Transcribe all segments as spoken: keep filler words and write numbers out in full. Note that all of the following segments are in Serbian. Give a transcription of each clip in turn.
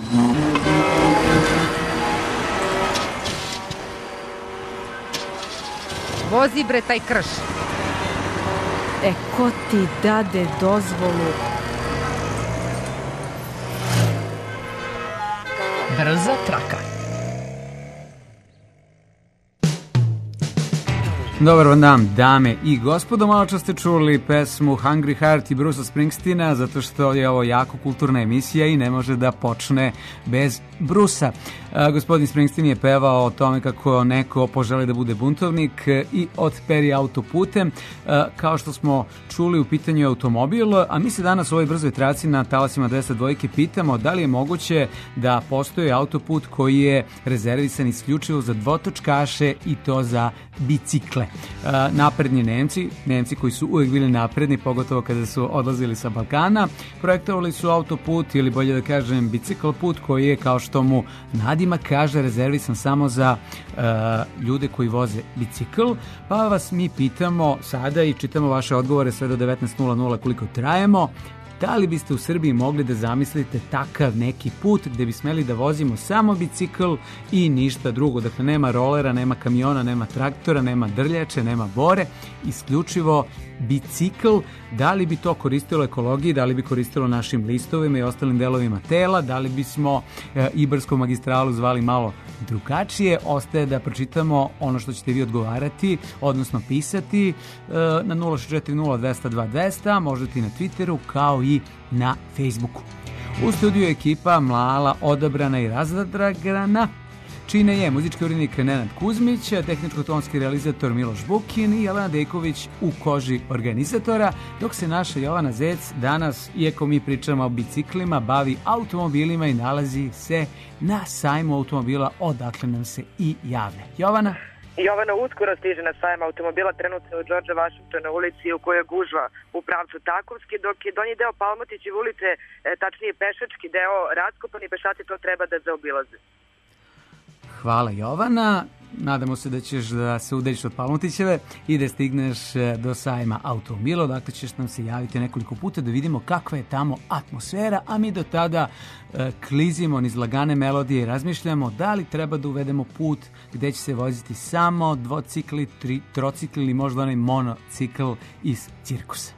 Vozi bre taj krš. E, ko ti dade dozvolu? Brza traka. Dobar vam dan, dame i gospodo, malo čas ste čuli pesmu Hungry Heart i Brucea Springsteena, zato što je ovo jako kulturna emisija i ne može da počne bez Brucea. Uh, gospodin Springsteen je pevao o tome kako neko poželi da bude buntovnik i otperi autoputem. Uh, kao što smo čuli, u pitanju je automobil, a mi se danas u ovoj brzoj traci na talasima dvesta dva pitamo da li je moguće da postoji autoput koji je rezervisan isključivo za dvotočkaše i to za bicikle. Uh, napredni Nemci, Nemci koji su uvijek bili napredni, pogotovo kada su odlazili sa Balkana, projektovali su autoput ili bolje da kažem bicikl put koji je, kao što mu nadimak kaže, rezervisan samo za uh, ljude koji voze bicikl. Pa vas mi pitamo sada i čitamo vaše odgovore sve do devetnaest nula nula koliko trajemo. Da li biste u Srbiji mogli da zamislite takav neki put gde bi smeli da vozimo samo bicikl i ništa drugo? Dakle, nema rolera, nema kamiona, nema traktora, nema drljače, nema bore, isključivo bicikl. Da li bi to koristilo ekologiji, da li bi koristilo našim listovima i ostalim delovima tela, da li bismo e, Ibarsku magistralu zvali malo drugačije? Ostaje da pročitamo ono što ćete vi odgovarati, odnosno pisati e, na nula šest četiri nula dvesta dva dvesta, možete i na Twitteru kao i na Facebooku. U studiju je ekipa mlala, odabrana i razadragana. Čine je muzički urednik Nenad Kuzmić, tehničko-tonski realizator Miloš Bukin i Jelena Dejković u koži organizatora, dok se naša Jovana Zec danas, iako mi pričamo o biciklima, bavi automobilima i nalazi se na sajmu automobila, odakle nam se i javlja. Jovana? Jovana uskoro stiže na sajam automobila, trenutno u George Washingtona ulici u kojoj je gužva u pravcu Takovski, dok je donji deo Palmotićeve ulice, tačnije pešački deo, raskopan i pešaci to treba da zaobilaze. Hvala Jovana, nadamo se da ćeš da se udaljiš od Palmotićeve i da stigneš do sajma automobila, dakle ćeš nam se javiti nekoliko puta da vidimo kakva je tamo atmosfera, a mi do tada e, klizimo niz lagane melodije i razmišljamo da li treba da uvedemo put gde će se voziti samo dvocikli, tri, trocikli ili možda onaj monocikl iz cirkusa.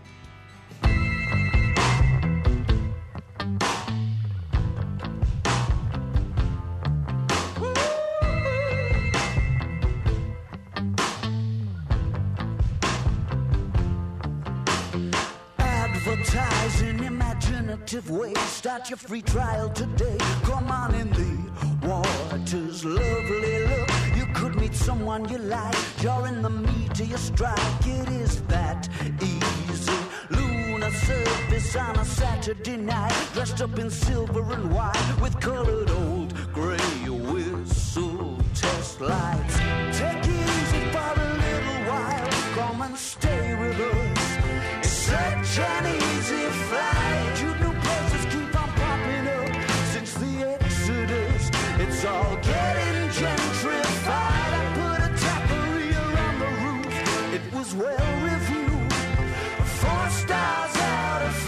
In imaginative ways, start your free trial today. Come on in the water's lovely look. You could meet someone you like. You're in the meat of your strike. It is that easy. Lunar surface on a Saturday night, dressed up in silver and white with colored old gray whistle test lights. Take it easy for a little while. Come and stay with us. Such an easy flight. You new places keep on popping up since the Exodus. It's all getting gentrified. I put a taqueria on the roof. It was well reviewed. Four stars out of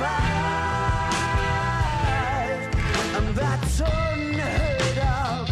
five. And that's unheard of.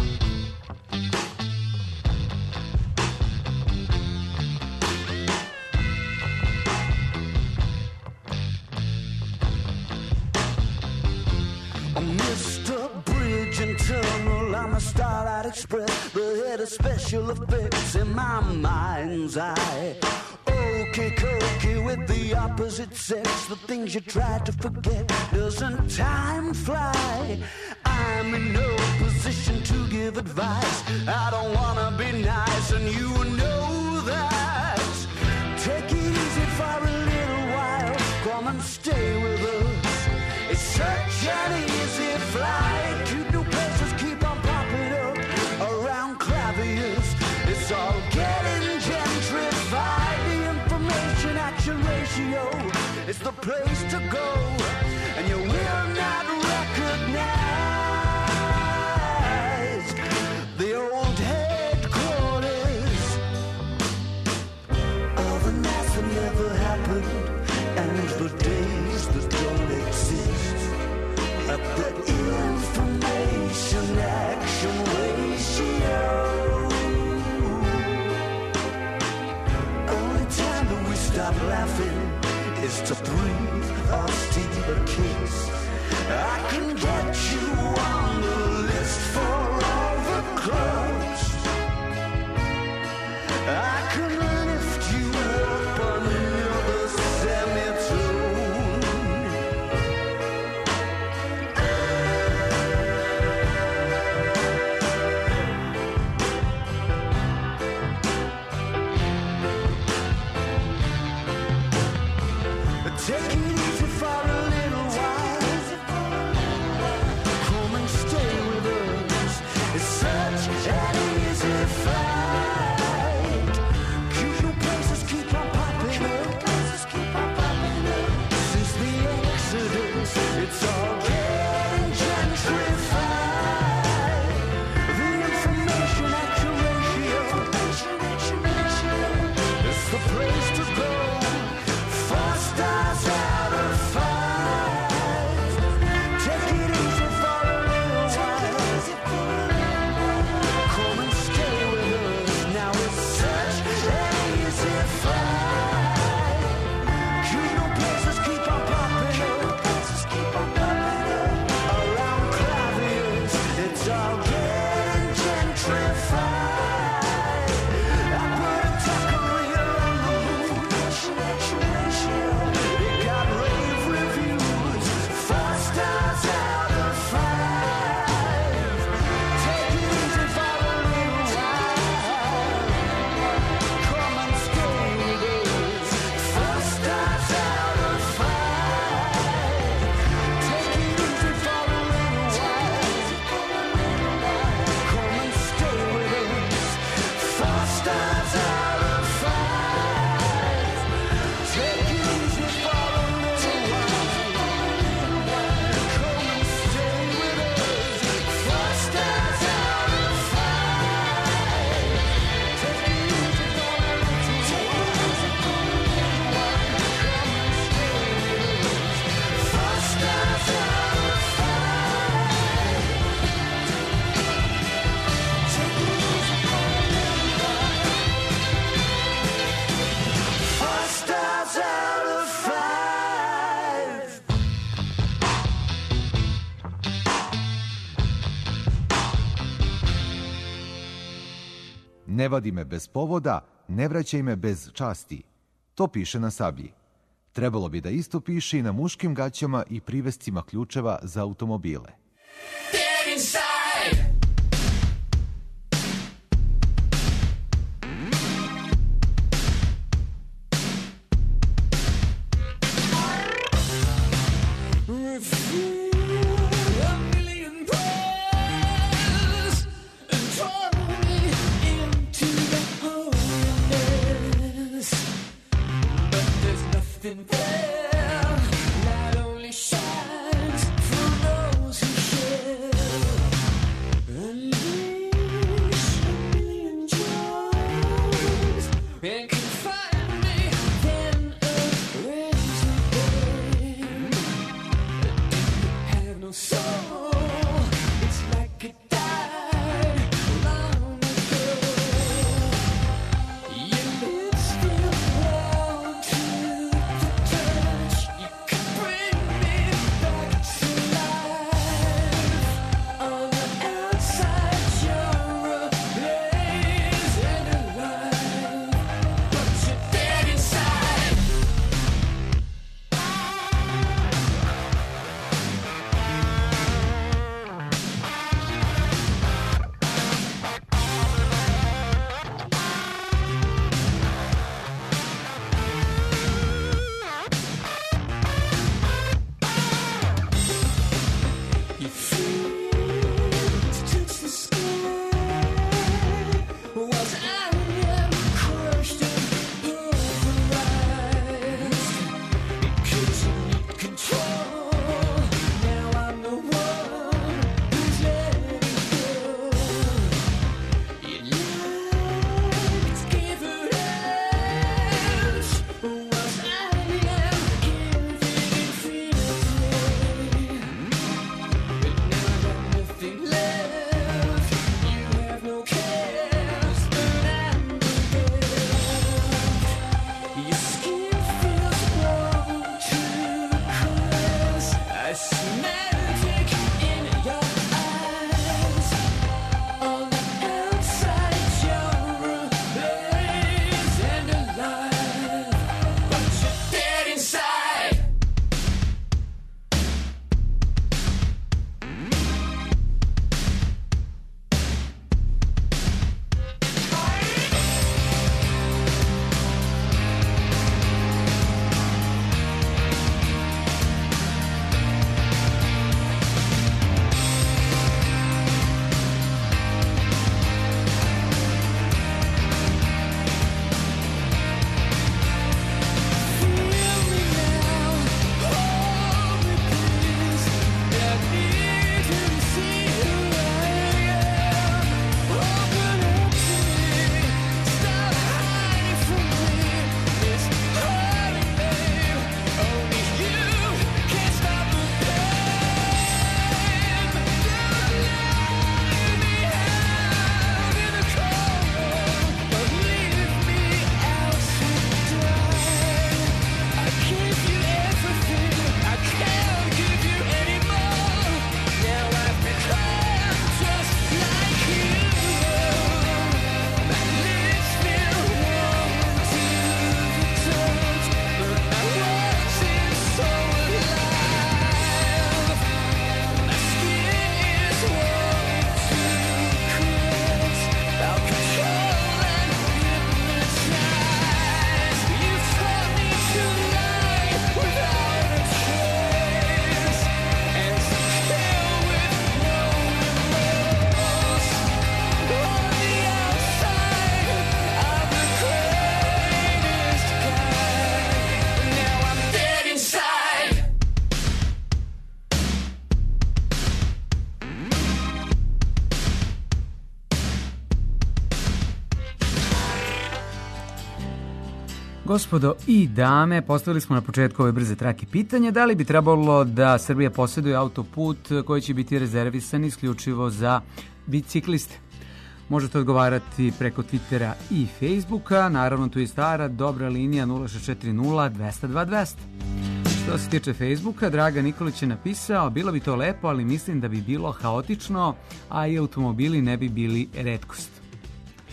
Mister Bridge and Tunnel on the Starlight Express, the head of special effects in my mind's eye. Okay, cokey with the opposite sex, the things you try to forget. Doesn't time fly? I'm in no position to give advice. I don't wanna be nice, and you know that. Take it easy for a little while. Come and stay with us. It's such an easy flight. Cute new places keep on popping up around claviers. It's all getting gentrified. The information action ratio is the place to go, and you will not recognize the old headquarters of a night that never happened, and the days that don't exist. That information Ne vadi me bez povoda, ne vraćaj me bez časti. To piše na sablji. Trebalo bi da isto piše i na muškim gaćama i privescima ključeva za automobile. Dead inside. Gospodo i dame, postavili smo na početku ove brze trake pitanje da li bi trebalo da Srbija posjeduje autoput koji će biti rezervisan isključivo za bicikliste. Možete odgovarati preko Twittera i Facebooka, naravno tu je stara dobra linija nula šest četiri nula dva zero dva dva zero. Što se tiče Facebooka, Draga Nikolić je napisao, bilo bi to lepo, ali mislim da bi bilo haotično, a i automobili ne bi bili retkost.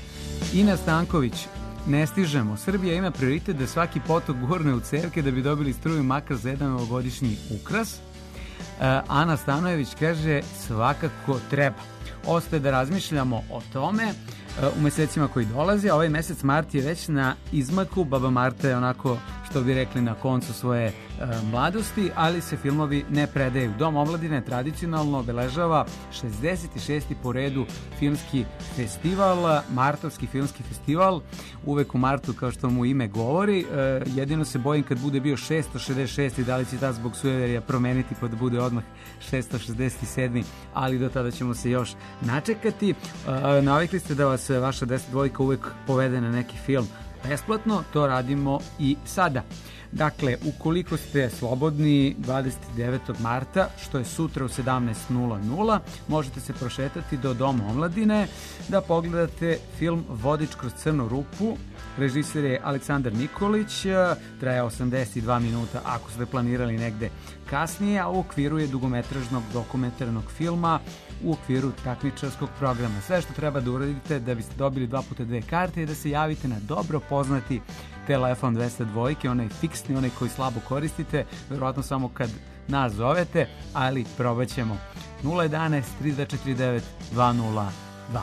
Ina Stanković, ne stižemo. Srbija ima prioritet da svaki potok gurne u cevke da bi dobili struju makar za jedan novogodišnji ukras. Ana Stanojević kaže svakako treba. Ostaje da razmišljamo o tome u mesecima koji dolaze. Ovaj mesec mart je već na izmaku. Baba Marta je onako, što bi rekli, na koncu svoje e, mladosti, ali se filmovi ne predaju. Dom omladine tradicionalno obeležava šezdeset šesti po redu filmski festival, Martovski filmski festival, uvek u martu kao što mu ime govori. E, jedino se bojim kad bude bio šesto šezdeset šesti, da li će ta zbog sujeverija promeniti pa da bude odmah šesto šezdeset sedmi, ali do tada ćemo se još načekati. E, navikli ste da vas vaša deset dvojka uvek povede na neki film besplatno, to radimo i sada. Dakle, ukoliko ste slobodni dvadeset devetog marta, što je sutra u sedamnaest nula nula, možete se prošetati do Doma omladine da pogledate film Vodič kroz crnu rupu. Režiser je Aleksandar Nikolić, traje osamdeset dva minuta ako ste planirali negde kasnije, a u okviru je dugometražnog dokumentarnog filma u okviru takmičarskog programa. Sve što treba da uradite da biste dobili dva puta dve karte je da se javite na dobro poznati telefon dvesta dva, onaj fiksni, onaj koji slabo koristite, verovatno samo kad nas zovete, ali probat ćemo. nula jedanaest tri dva četiri devet dva nula dva.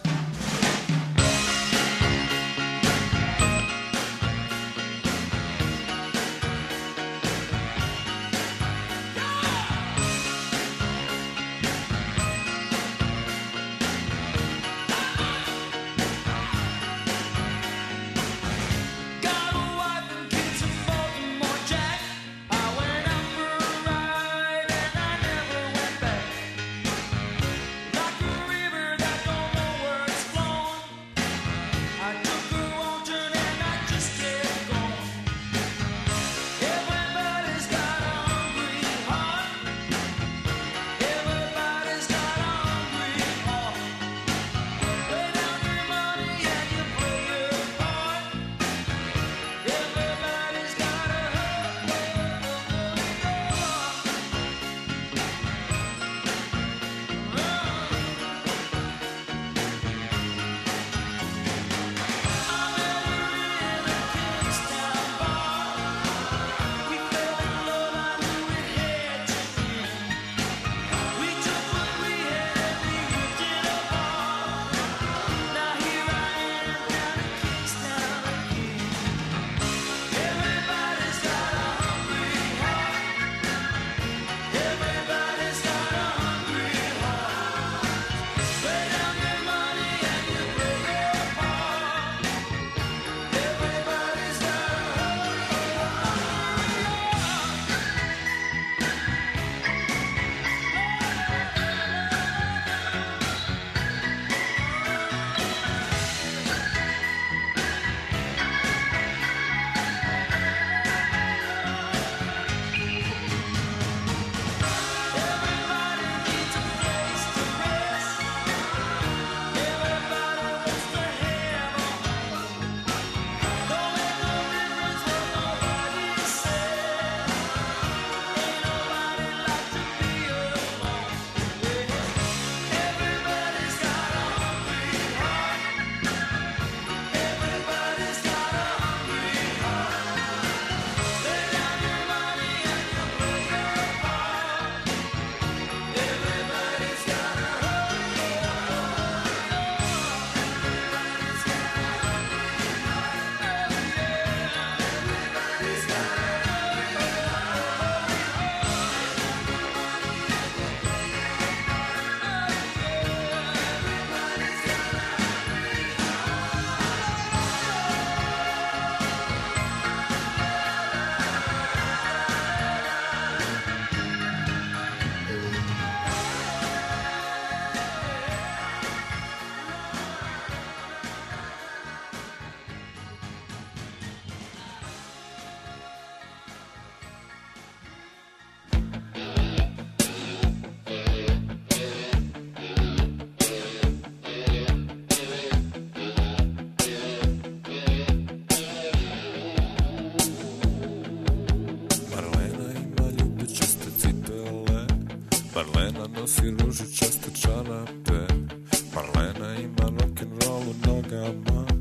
nosi ružičaste čarape. Marlena ima rock'n'roll u nogama,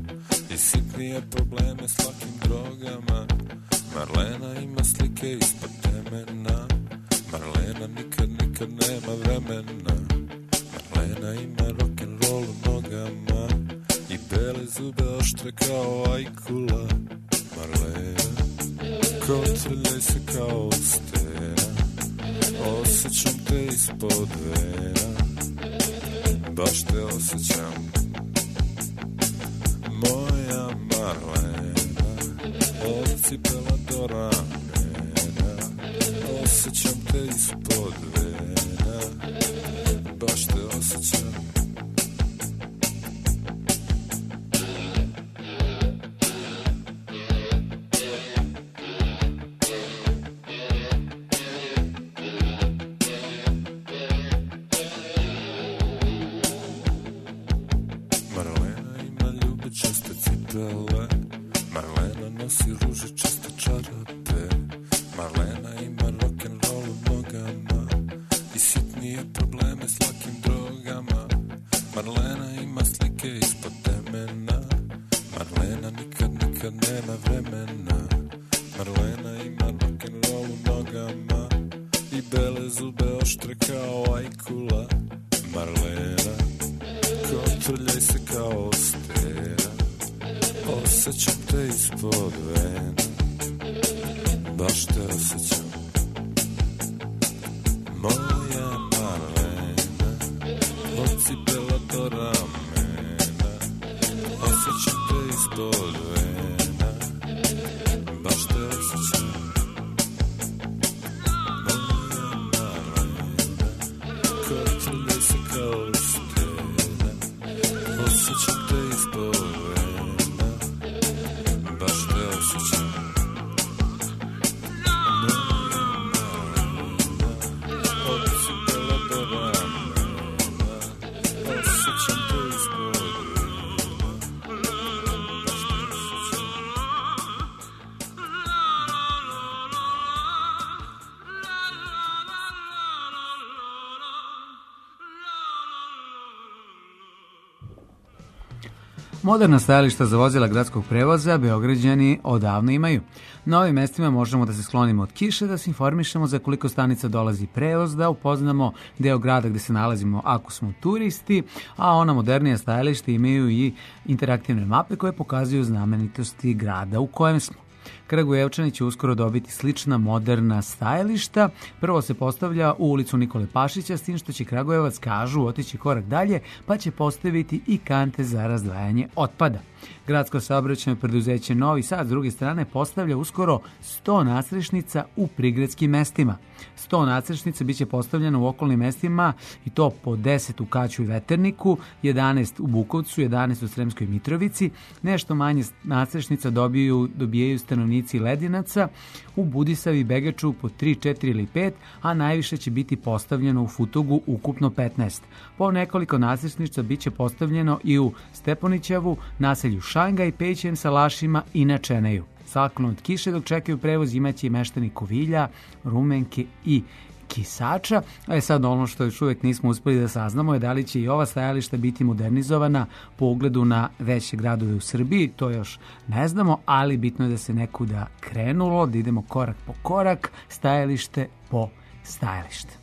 sitnije probleme s lakim drogama. Marlena ima slike ispod temena. Marlena nikad, nikad nema vremena. Marlena ima rock'n'roll u nogama i bele zube oštre kao ajkula. Marlena, kotrljaj se kao stena, osjećam te ispod vena, baš te osjećam. Moja Marlena, od cipela do ramena, osjećam te ispod vena, baš te osjećam. Marlena nosi ružičaste čarape. Marlena ima rock'n'roll u nogama i sitnije probleme s lakim drogama. Marlena ima slike ispod temena. Marlena nikad, nikad nema vremena. Marlena ima rock'n'roll u nogama i bele zube oštre kao ajkula. Marlena, kotrljaj se kao stena, osjećam te ispod vena, baš te osjećam. Moja Marlena, od cipela do ramena, osjećam te ispod vena, baš te osjećam. Moja Marlena, kotrljaj se kao stena, osjećam te ispod vena, baš te osjećam. Moja Marlena, od cipela do ramena, osjećam te ispod vena, baš te osjećam. Moderna stajališta za vozila gradskog prevoza Beograđani odavno imaju. Na ovim mestima možemo da se sklonimo od kiše, da se informišemo za koliko stanica dolazi prevoz, da upoznamo deo grada gde se nalazimo ako smo turisti, a ona modernija stajališta imaju i interaktivne mape koje pokazuju znamenitosti grada u kojem smo. Kragujevčani će uskoro dobiti slična moderna stajališta. Prvo se postavlja u ulicu Nikole Pašića, s tim što će Kragujevac, kažu, otići korak dalje, pa će postaviti i kante za razdvajanje otpada. Gradsko saobraćajno preduzeće Novi Sad, s druge strane, postavlja uskoro sto nadstrešnica u prigradskim mestima. sto nadstrešnica biće postavljeno u okolnim mestima i to po deset u Kaću i Veterniku, jedanaest u Bukovcu, jedanaest u Sremskoj Mitrovici. Nešto manje nadstrešnica dobiju, dobijaju stanovnici Ledinaca, u Budisavi i Begaču po tri, četiri ili pet, a najviše će biti postavljeno u Futogu, ukupno petnaest. Po nekoliko nadstrešnica biće postavljeno i u Steponićevu, naselju Šangaj, Pećem, Salašima i na Čeneju. Saklon od kiše dok čekaju prevoz imaće i meštani Kovilja, Rumenke i Kisača. A je sad ono što još uvijek nismo uspeli da saznamo je da li će i ova stajališta biti modernizovana po ugledu na veće gradove u Srbiji. To još ne znamo, ali bitno je da se nekuda krenulo, da idemo korak po korak, stajalište po stajalište.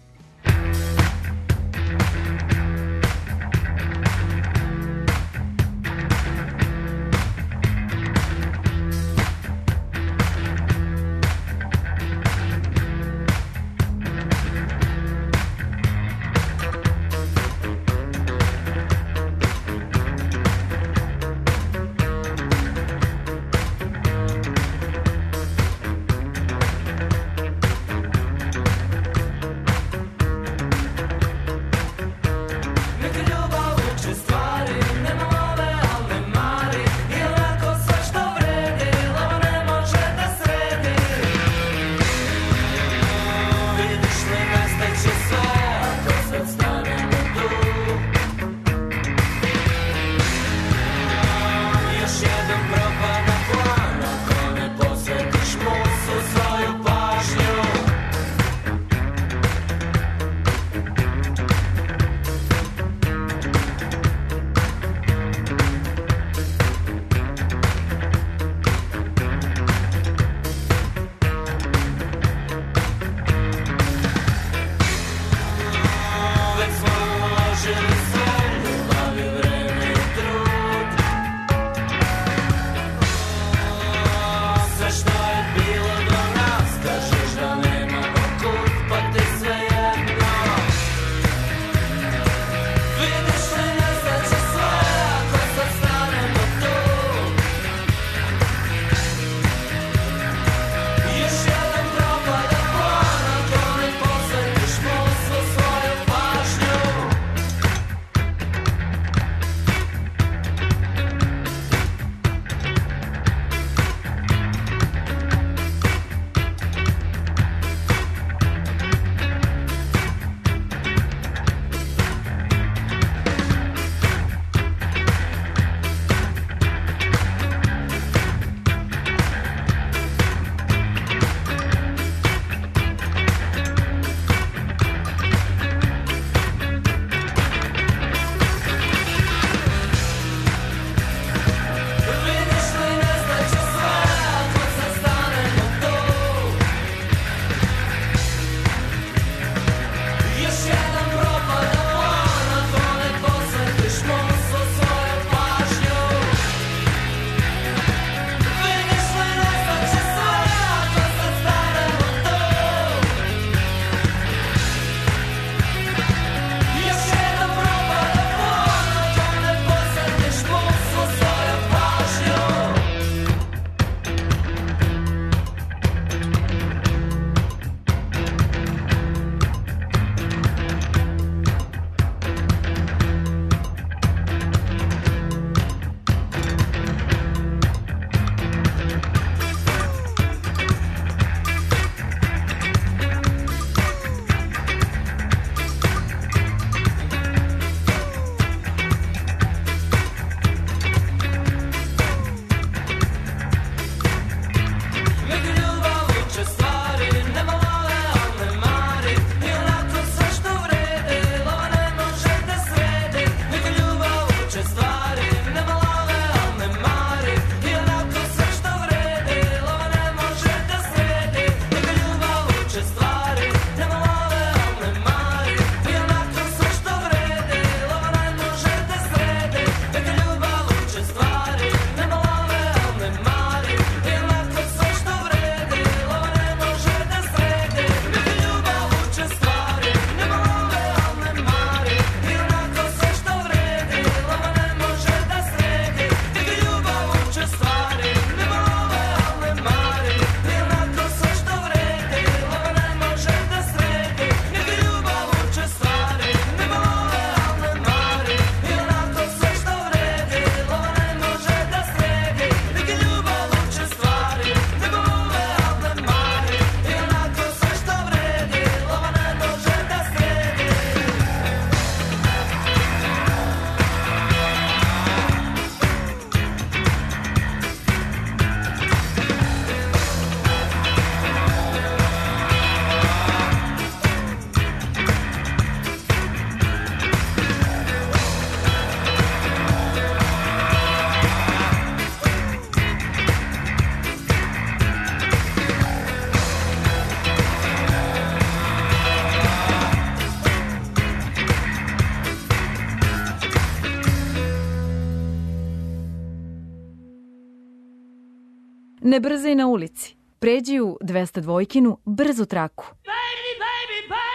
Ne brzaj na ulici. Pređi u dvesta dvojkinu brzu traku. Baby, baby, baby!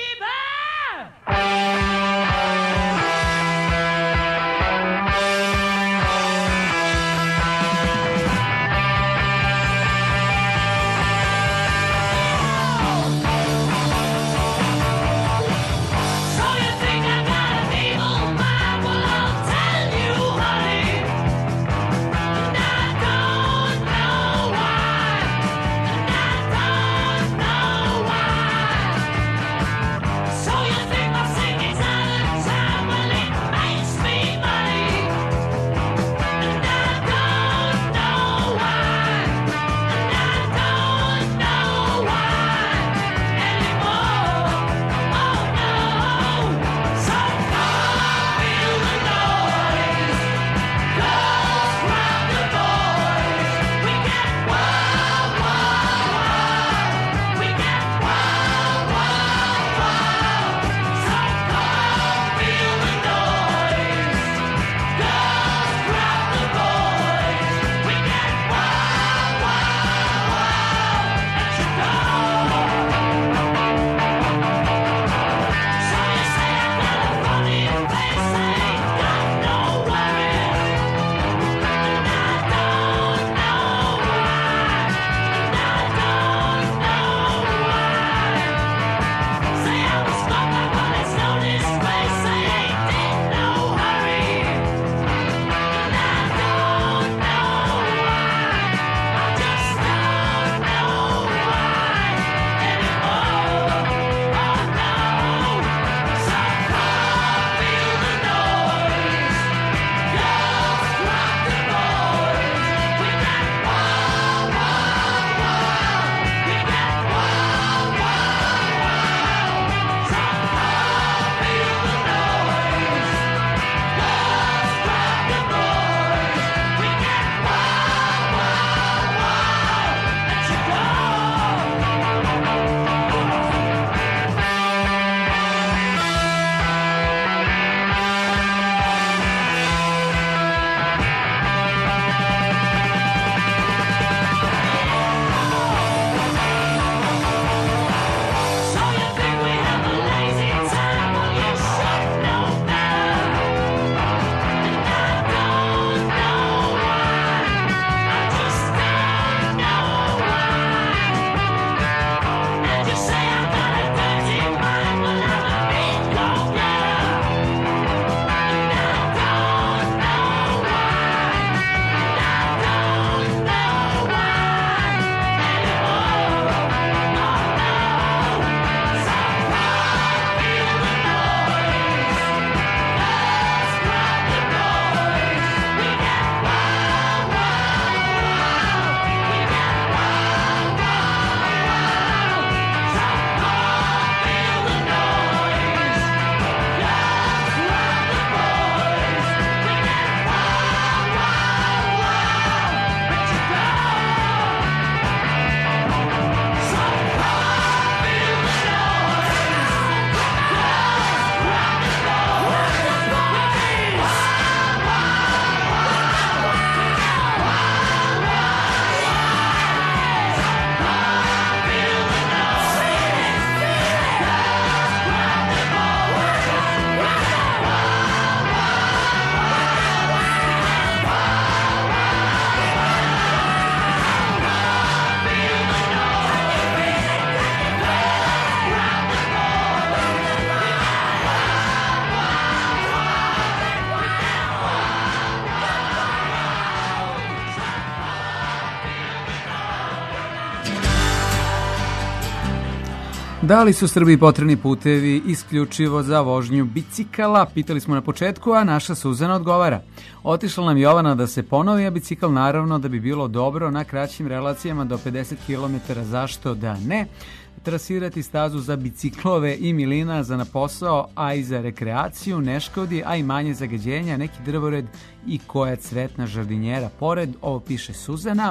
Da li su Srbiji potrebni putevi isključivo za vožnju bicikala? Pitali smo na početku, a naša Suzana odgovara. Otišla nam Jovana da se ponovi, a bicikl naravno da bi bilo dobro na kraćim relacijama do pedeset kilometara, zašto da ne? Trasirati stazu za biciklove i milina za na posao, a i za rekreaciju, ne škodi, a i manje zagađenja, neki drvored i koja cvetna žardinjera pored, ovo piše Suzana.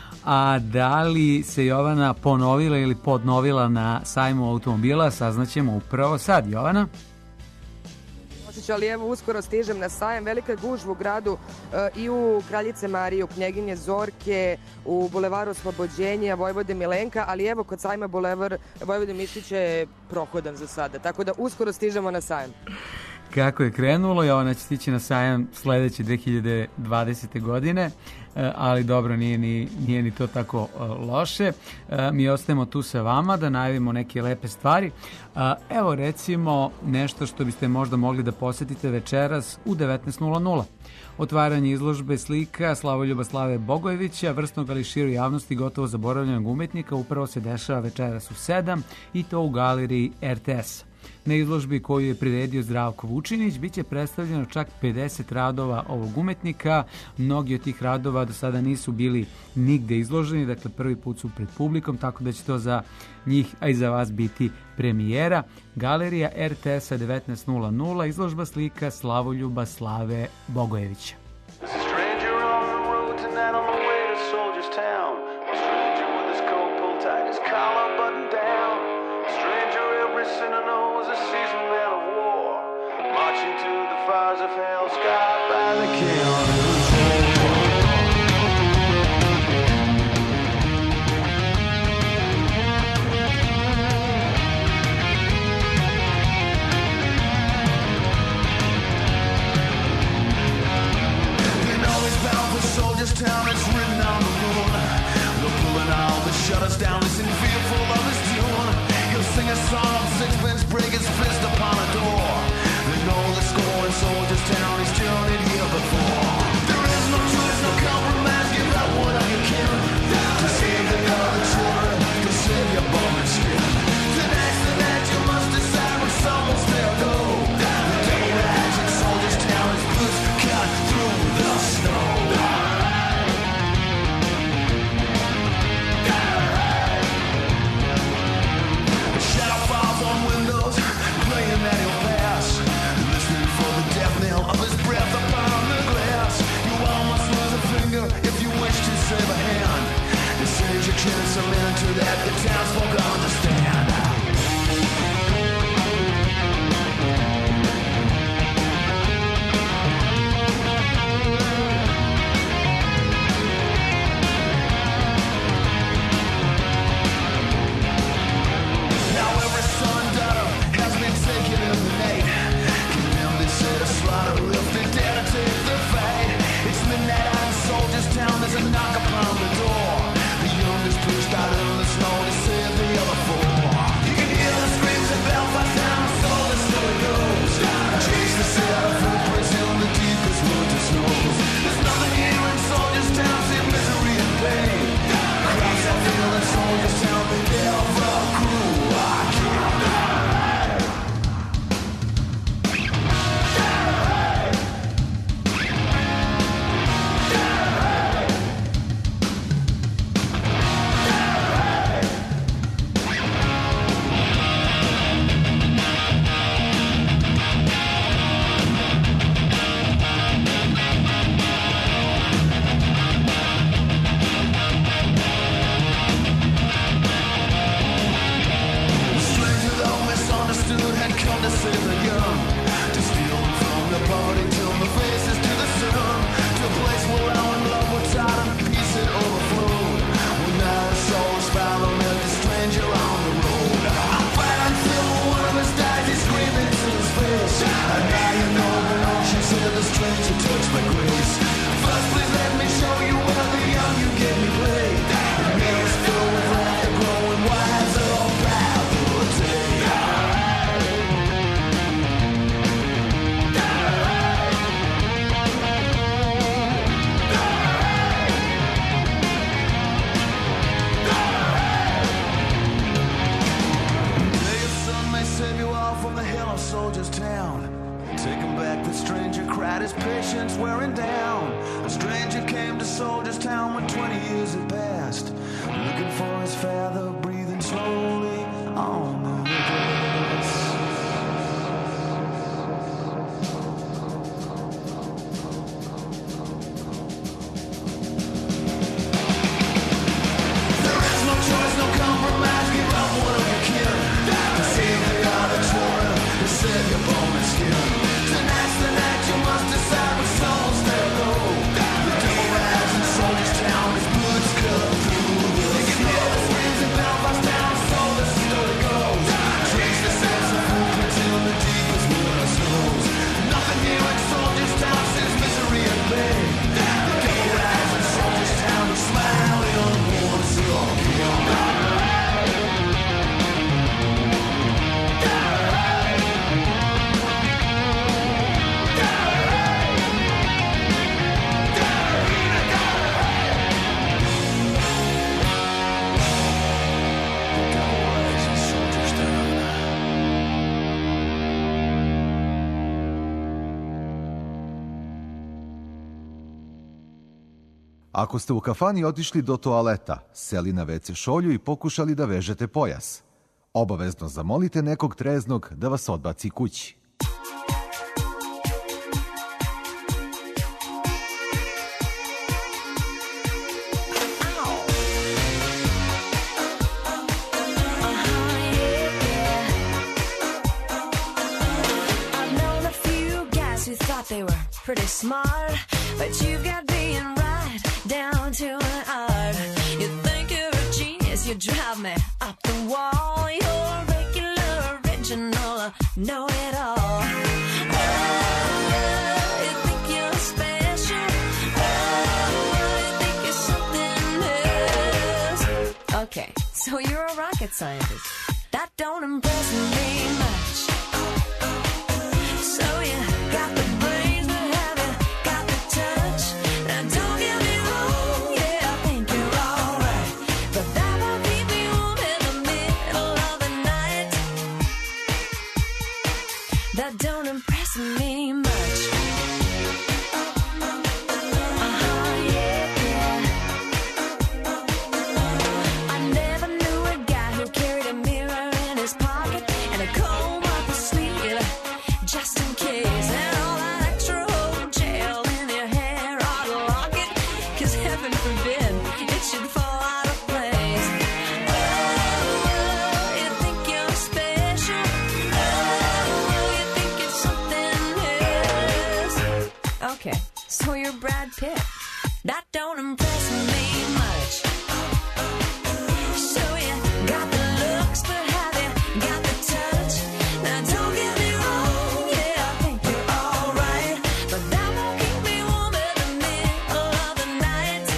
A da li se Jovana ponovila ili podnovila na sajmu automobila, saznaćemo upravo sad. Jovana? Dačiću, ali evo uskoro stižem na sajam. Velika je gužva u gradu e, i u Kraljice Marije, u Knjeginje Zorke, u Bulevaru Oslobođenja, Vojvode Milenka, ali evo kod sajma Bulevar Vojvode Mišlića je prohodan za sada, tako da uskoro stižemo na sajam. Kako je krenulo, Jovana će stići na sajam sledeće dve hiljade dvadesete godine, ali dobro, nije ni, nije ni to tako loše. Mi ostajemo tu sa vama da najavimo neke lepe stvari. Evo recimo nešto što biste možda mogli da posetite večeras u devetnaest nula nula. Otvaranje izložbe slika Slavoljuba Slave Bogojevića, vrsnog ali široj javnosti gotovo zaboravljenog umetnika, upravo se dešava večeras u sedam i to u galeriji R T S. Na izložbi koju je priredio Zdravko Vučinić biće predstavljeno čak pedeset radova ovog umetnika. Mnogi od tih radova do sada nisu bili nigde izloženi, dakle prvi put su pred publikom, tako da će to za njih, a i za vas biti premijera. Galerija R T S-a devetnaest nula nula, izložba slika Slavoljuba Slave Bogojevića. Fires of hell, sky by the counter. You know he's bound for Soldiers Town, it's written on the moon. They're pulling all the shutters down, listen fearful of his tune. He'll sing a song, sixpence, break his fist upon a door. Know the score in Soldiers Town, he's journeyed here before. There is no choice, no compromise, give up one of your kin. To save the other children, to save your bone and skin. Tonight's the night you must decide when someone's there go. The devil rides in Soldiers Town, his boots cut through the snow. The shadow falls on windows, playing that he'll pass. Death knell of his breath upon the glass. You almost lose a finger if you wish to save a hand. It says you're killing some into that the townsfolk understand. Now every son, daughter has been taken in the night. Slaughter if they dare to take the fight. It's midnight out in Soldiers Town, there's a knock upon the door. The youngest pushed out in the snow to save the other four. You can hear the screams of Belfast down, so the story goes. Chase the set of footprints in the deepest winter snows. There's nothing here in Soldiers Town, see misery and pain. Crowds that feel in Soldiers Town, they never grew. I can't hide. To save the young, to steal them from the party, turn the faces to the sun, to a place where our love was taught and peace had overflowed. Well, now his soul's found and met the stranger on the road. I'll fight until one of us dies, he's screaming to his face. And now you know the Lord, she said the stranger touched my grace. First, please let me show you where the young you get me played. The mirror's filled with wrath, the growing wiser, all proud to take. Save you all from the hell of Soldiers Town. Take him back, the stranger cried, his patience wearing down. A stranger came to Soldiers Town when twenty years had passed, looking for his father, breathing slowly on the grass. There is no choice, no compromise, give up one of your kin. To save the other children, to save your bone and skin. Tonight Ako ste u kafani otišli do toaleta, seli na ve ce šolju i pokušali da vežete pojas, obavezno zamolite nekog treznog da vas odbaci kući. They were pretty smart, but you've got being right down to an art. You think you're a genius, you drive me up the wall. You're regular, original, know it all. Oh, you think you're special. Oh, you think you're something else. Okay, so you're a rocket scientist. That don't impress me much. So you got the that don't impress me much. Uh-huh, yeah, yeah. I never knew a guy who carried a mirror in his pocket and a comb up his sleeve, just in case. And all that extra old gel in your hair ought to lock it, 'cause heaven forbid it should fall out of place. Oh, you think you're special. Okay, so you're Brad Pitt. That don't impress me much. So you got the looks, but have you got the touch? Now don't get me wrong, yeah, I think you're alright, but that won't keep me warm in the middle of the night.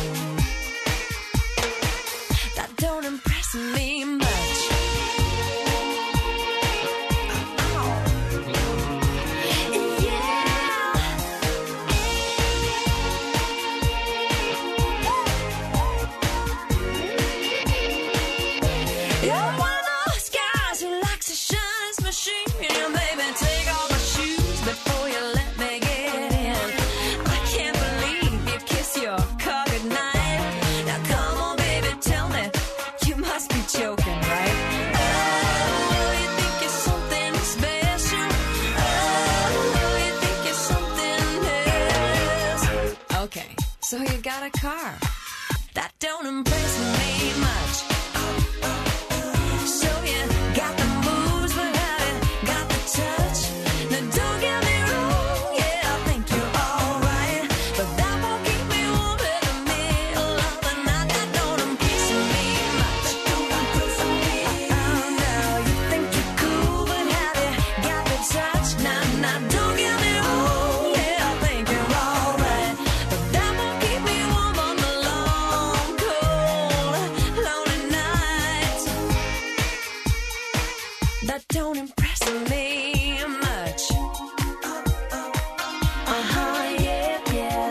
That don't impress me much. You're one of those guys who likes to shine his machine. You baby, take off my shoes before you let me get in. I can't believe you kiss your car goodnight. Now come on, baby, tell me, you must be joking, right? Oh, you think you're something special. Oh, you think you're something else. Okay, so you got a car. That don't impress me much. So you got the moves, but have you got the touch? Now don't get me wrong, yeah, I think you're alright, but that won't keep me warm in the middle of the night. That don't impress me much. Don't impress me. Oh no, you think you're cool, but have you got the touch? Now, now don't get me wrong, yeah, I think you're alright, but that won't keep me warm on the long, cold, lonely nights. That don't impress me much. Uh-huh, yeah, yeah.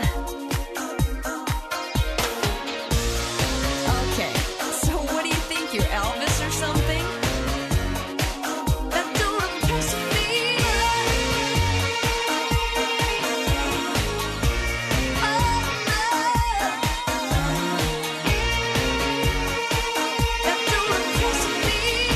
Okay, so what do you think, you're Elvis or something? That don't impress me That don't impress me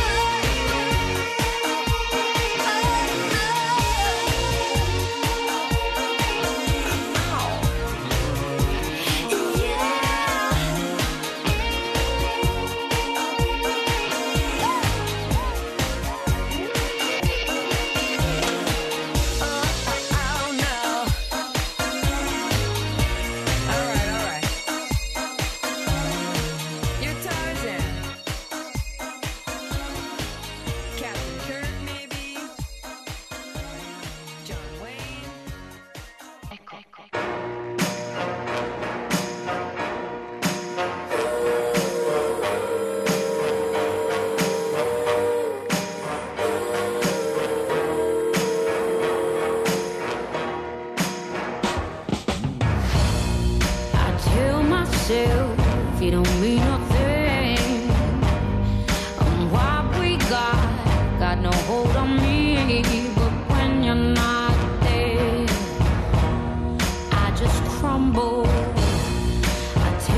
myself, you don't mean nothing. And what we got, got no hold on me. But when you're not there, I just crumble. I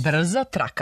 Brza traka.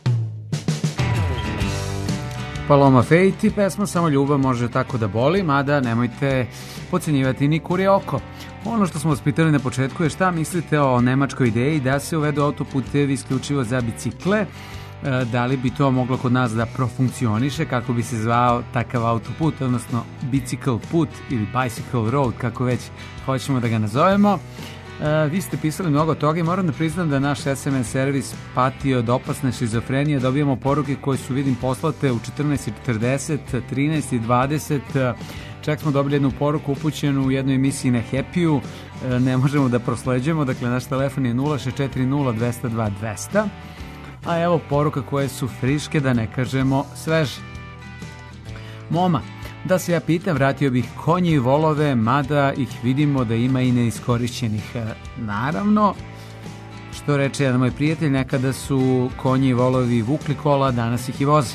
Paloma Faith i pesma Samo ljubav može tako da boli, mada nemojte podcenjivati ni kurje oko. Ono što smo vas pitali na početku je šta mislite o nemačkoj ideji da se uvedu autoputevi isključivo za bicikle. Da li bi to moglo kod nas da profunkcioniše, kako bi se zvao takav autoput, odnosno bicycle put ili bicycle road, kako već hoćemo da ga nazovemo. Vi ste pisali mnogo toga i moram da priznam da naš es em es servis pati od opasne šizofrenije. Dobijamo poruke koje su, vidim, poslate u četrnaest i četrdeset, trinaest i dvadeset. Čak smo dobili jednu poruku upućenu u jednoj emisiji na Happy-u. Ne možemo da prosleđujemo, dakle naš telefon je nula šest četiri nula dva nula dva dva nula nula. A evo poruka koje su friške, da ne kažemo sveže. Moma, da se ja pitam, vratio bih konji i volove, mada ih vidimo da ima i neiskorišćenih. Naravno, što reče jedan moj prijatelj, nekada su konji i volovi vukli kola, danas ih i vozi.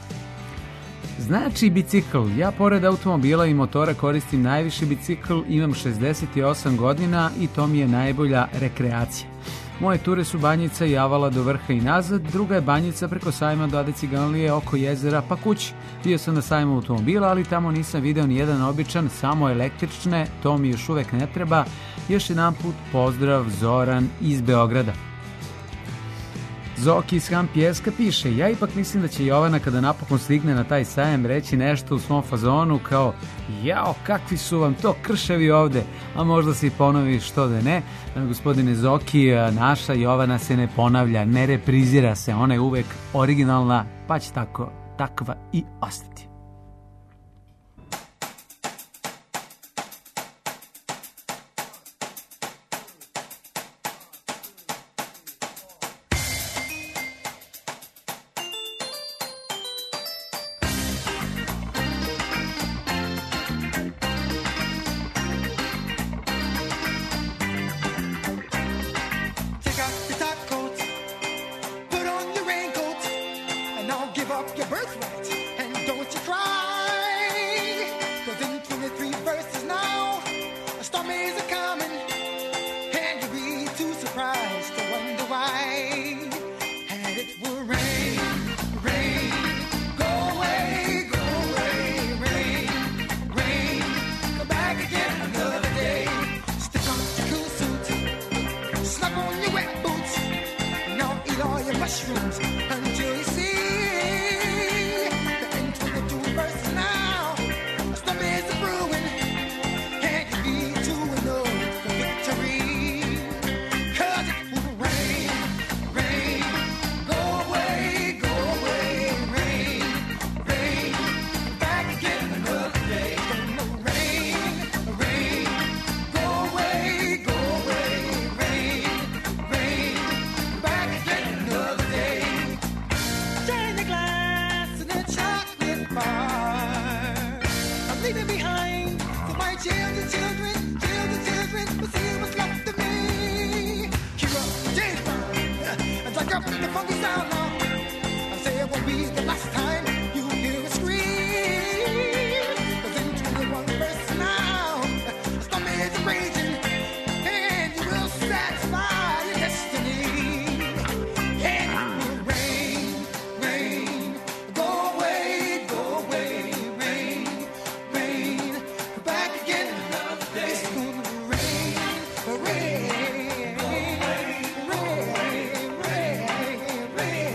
Znači bicikl, ja pored automobila i motora koristim najviše bicikl, imam šezdeset osam godina i to mi je najbolja rekreacija. Moje ture su Banjica i Avala do vrha i nazad, druga je Banjica preko sajma do Ade Ciganlije, oko jezera pa kući. Bio sam na sajmu automobila, ali tamo nisam video ni jedan običan, samo električne, to mi još uvek ne treba. Još jedan put pozdrav, Zoran iz Beograda. Zoki iz Hampijeska piše, ja ipak mislim da će Jovana kada napokon stigne na taj sajem reći nešto u svom fazonu kao jao, kakvi su vam to krševi ovde, a možda se i ponovi, što da ne. Gospodine Zoki, naša Jovana se ne ponavlja, ne reprizira se, ona je uvek originalna, pa će tako takva i ostati. Rain, rain, rain, rain.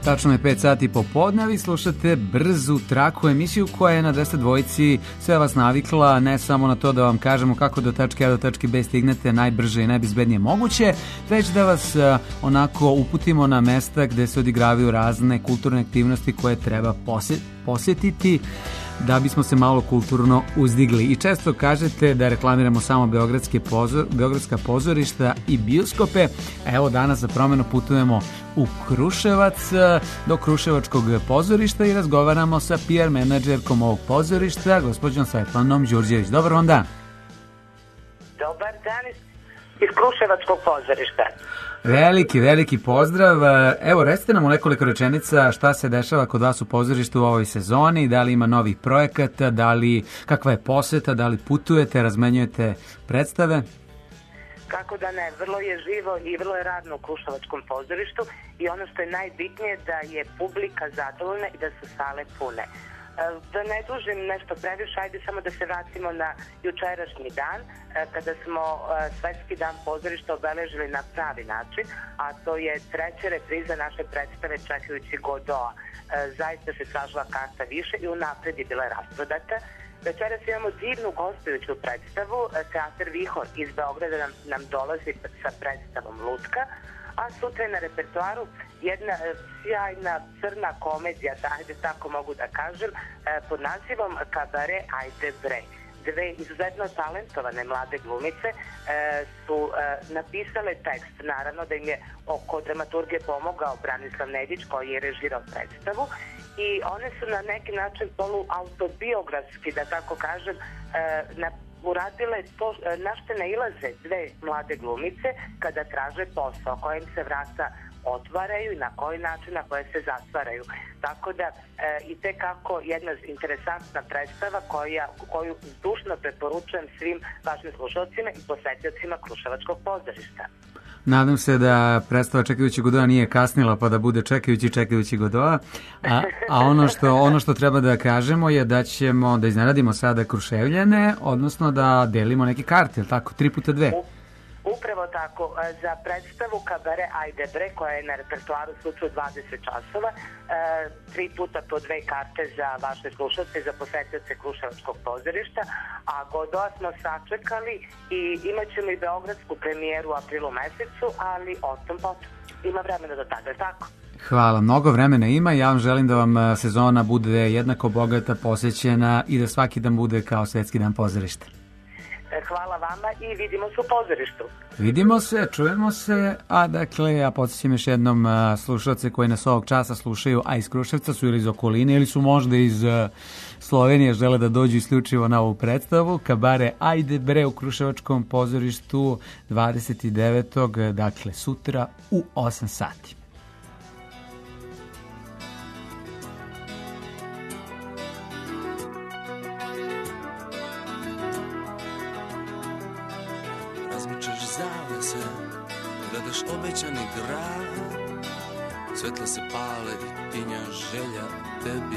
Tačno je pet sati popodne, vi slušate Brzu traku, emisiju koja je na dvesta dvojici sve vas navikla ne samo na to da vam kažemo kako do tačke A do tačke B stignete najbrže i najbezbednije moguće, već da vas uh, onako uputimo na mesta gde se odigravaju razne kulturne aktivnosti koje treba posje, posjetiti da bismo se malo kulturno uzdigli. I često kažete da reklamiramo samo beogradske pozor, beogradska pozorišta i bioskope. Evo danas za promenu putujemo u Kruševac do Kruševačkog pozorišta i razgovaramo sa P R menadžerkom ovog pozorišta, gospođom Svetlanom Đurđević. Dobar vam dan. Dobar dan iz Kruševačkog pozorišta. Veliki, veliki pozdrav. Evo, recite nam u nekoliko rečenica šta se dešava kod vas u pozorištu u ovoj sezoni, da li ima novih projekata, da li, kakva je poseta, da li putujete, razmenjujete predstave? Kako da ne, vrlo je živo i vrlo je radno u Kruševačkom pozorištu i ono što je najbitnije da je publika zadovoljna i da su sale pune. Da ne dužim nešto previše, ajde samo da se vratimo na jučerašnji dan, kada smo Svetski dan pozorišta obeležili na pravi način, a to je treća repriza naše predstave Čekajući Godoa. Zaista se tražila karta više i unapred je bila rasprodata. Večeras imamo divnu gostujuću predstavu, Teatar Vihor iz Beograda nam, nam dolazi sa predstavom Lutka, a sutra je na repertoaru jedna sjajna crna komedija, da, ajde tako mogu da kažem, pod nazivom Kabare Ajde Bre. Dve izuzetno talentovane mlade glumice e, su e, napisale tekst, naravno da im je oko dramaturgije pomogao Branislav Nedić koji je režirao predstavu i one su na neki način poluautobiografski, da tako kažem, e, na uradile to na što nailaze dve mlade glumice kada traže posao, kojim se vrata otvaraju i na koji način na koje se zatvaraju. Tako da e, i tekako jedna interesantna predstava koja, koju zdušno preporučujem svim vašim slušalcima i posetiocima Kruševačkog pozorišta. Nadam se da predstava Čekajući Godoa nije kasnila pa da bude čekajući čekajući Godoa. A, a ono, što, ono što treba da kažemo je da ćemo da iznenadimo sada Kruševljane, odnosno da delimo neke karte, ili tako? Tri puta dve. Upravo tako, za predstavu Kabare Ajde Bre, koja je na repertoaru sutra u dvadeset časova, tri puta po dve karte za vaše slušalce i za posetioce Kruševačkog pozorišta, a Godoa smo sačekali i imat ćemo i beogradsku premijeru u aprilu mesecu, ali o tom potom. Ima vremena do tada, tako? Hvala, mnogo vremena ima. Ja vam želim da vam sezona bude jednako bogata, posvećena i da svaki dan bude kao Svetski dan pozorišta. Hvala vama i vidimo se u pozorištu. Vidimo se, čujemo se, a dakle, ja podsjećam još jednom a, slušalce koji nas ovog časa slušaju, a iz Kruševca su ili iz okoline, ili su možda iz a, Slovenije, žele da dođu isključivo na ovu predstavu. Kabare Ajde Bre u Kruševačkom pozorištu dvadeset devetog dakle sutra u osam sati. Obećani grad, svetla se pale i tinja želja tebi.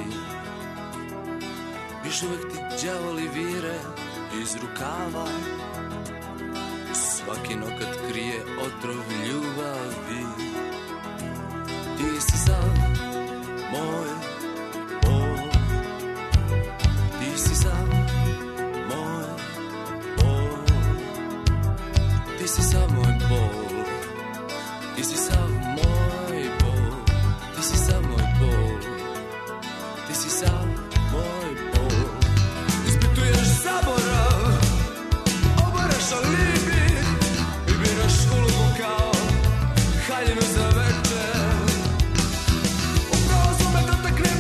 Još uvek ti đavoli vire iz rukava, svaki nokat krije otrov ljubavi. Ti si sav moj bol, ti si sav moj bol, ti si sav moj bol. Ti si sav moj bol, ti si sav moj bol, ti si sav moj bol. Ispituješ zaborav, obaraš alibi i biraš ulogu kao haljinu za večer. Upravo su me dotakli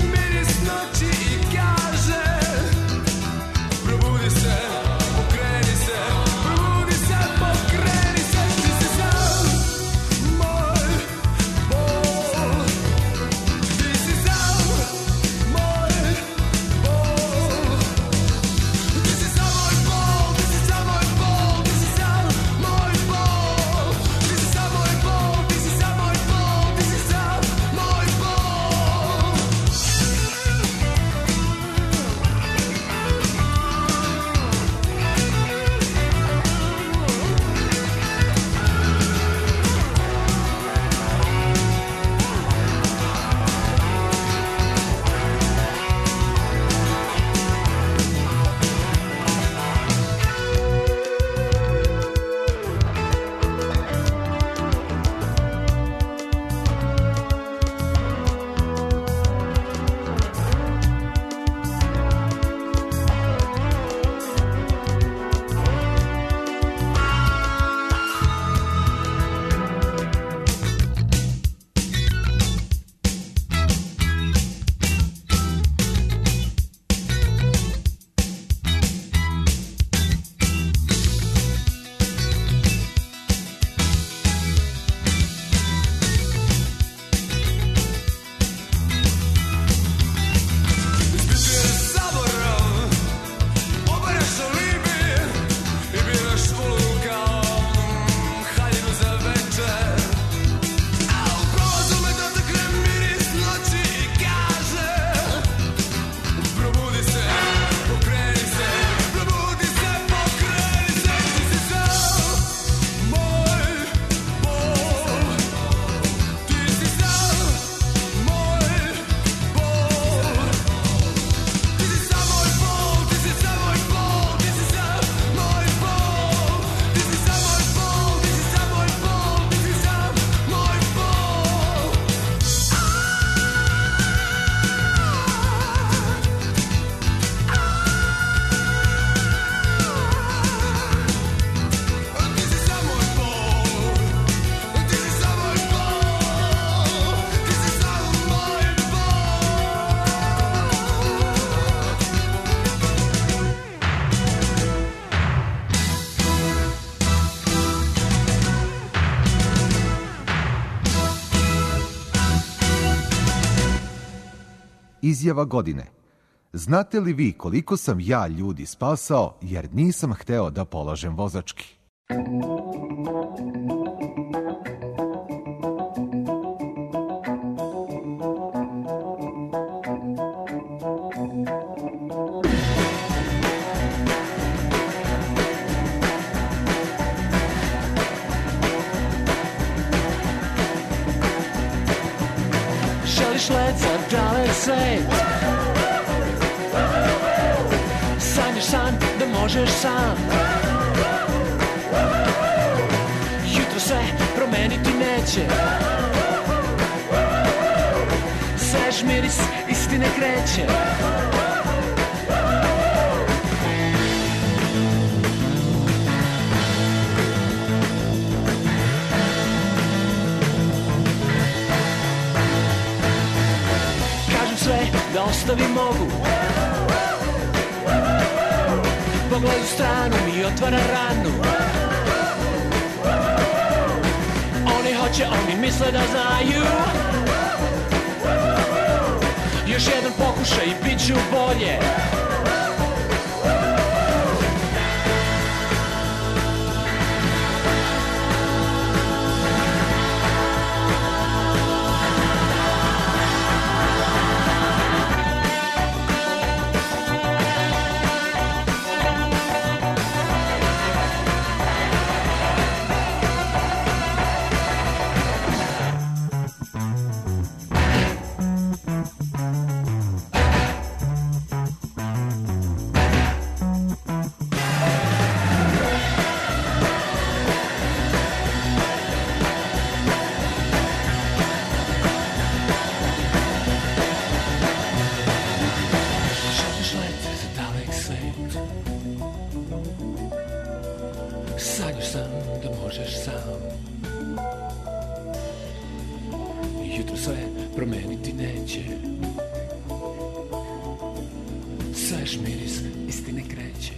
Izjava godine. Znate li vi koliko sam ja ljudi spasao jer nisam hteo da polažem vozački? Želiš let za dalek svet, sanjaš san da možeš sam. Jutro se promeniti neće, svež miris istine kreće. Sve da ostavim mogu, pogled u stranu mi otvara ranu. Oni hoće, oni misle da znaju. Još jedan pokušaj i bit ću bolje. Sanjaš sam da možeš sam. Jutro sve promeniti neće, svež miris istine kreće.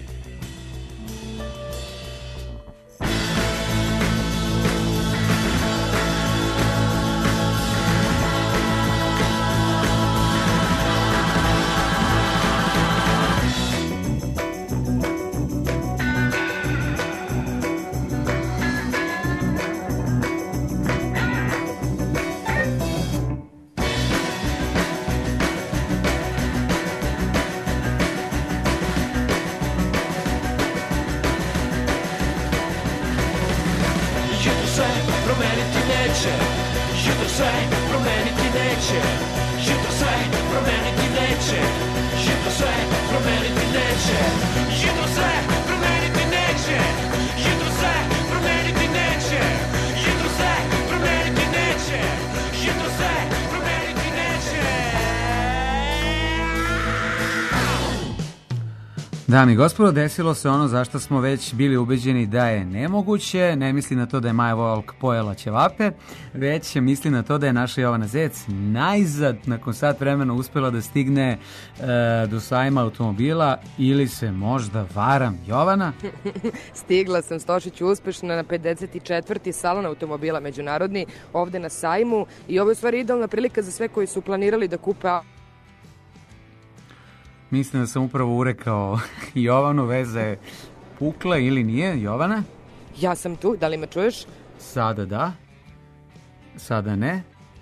Dame i gospodo, desilo se ono zašto smo već bili ubeđeni da je nemoguće. Ne misli na to da je Maja Volk pojela ćevape, već misli na to da je naša Jovana Zec najzad nakon sat vremena uspela da stigne e, do sajma automobila, ili se možda varam, Jovana? Stigla sam, Stošiću, uspešno na pedeset četvrti salon automobila međunarodni ovde na sajmu, i ovo je u stvari idealna prilika za sve koji su planirali da kupe. Mislim da sam upravo urekao Jovanu, veza je pukla ili nije, Jovana? Ja sam tu, da li me čuješ? Sada da, sada ne.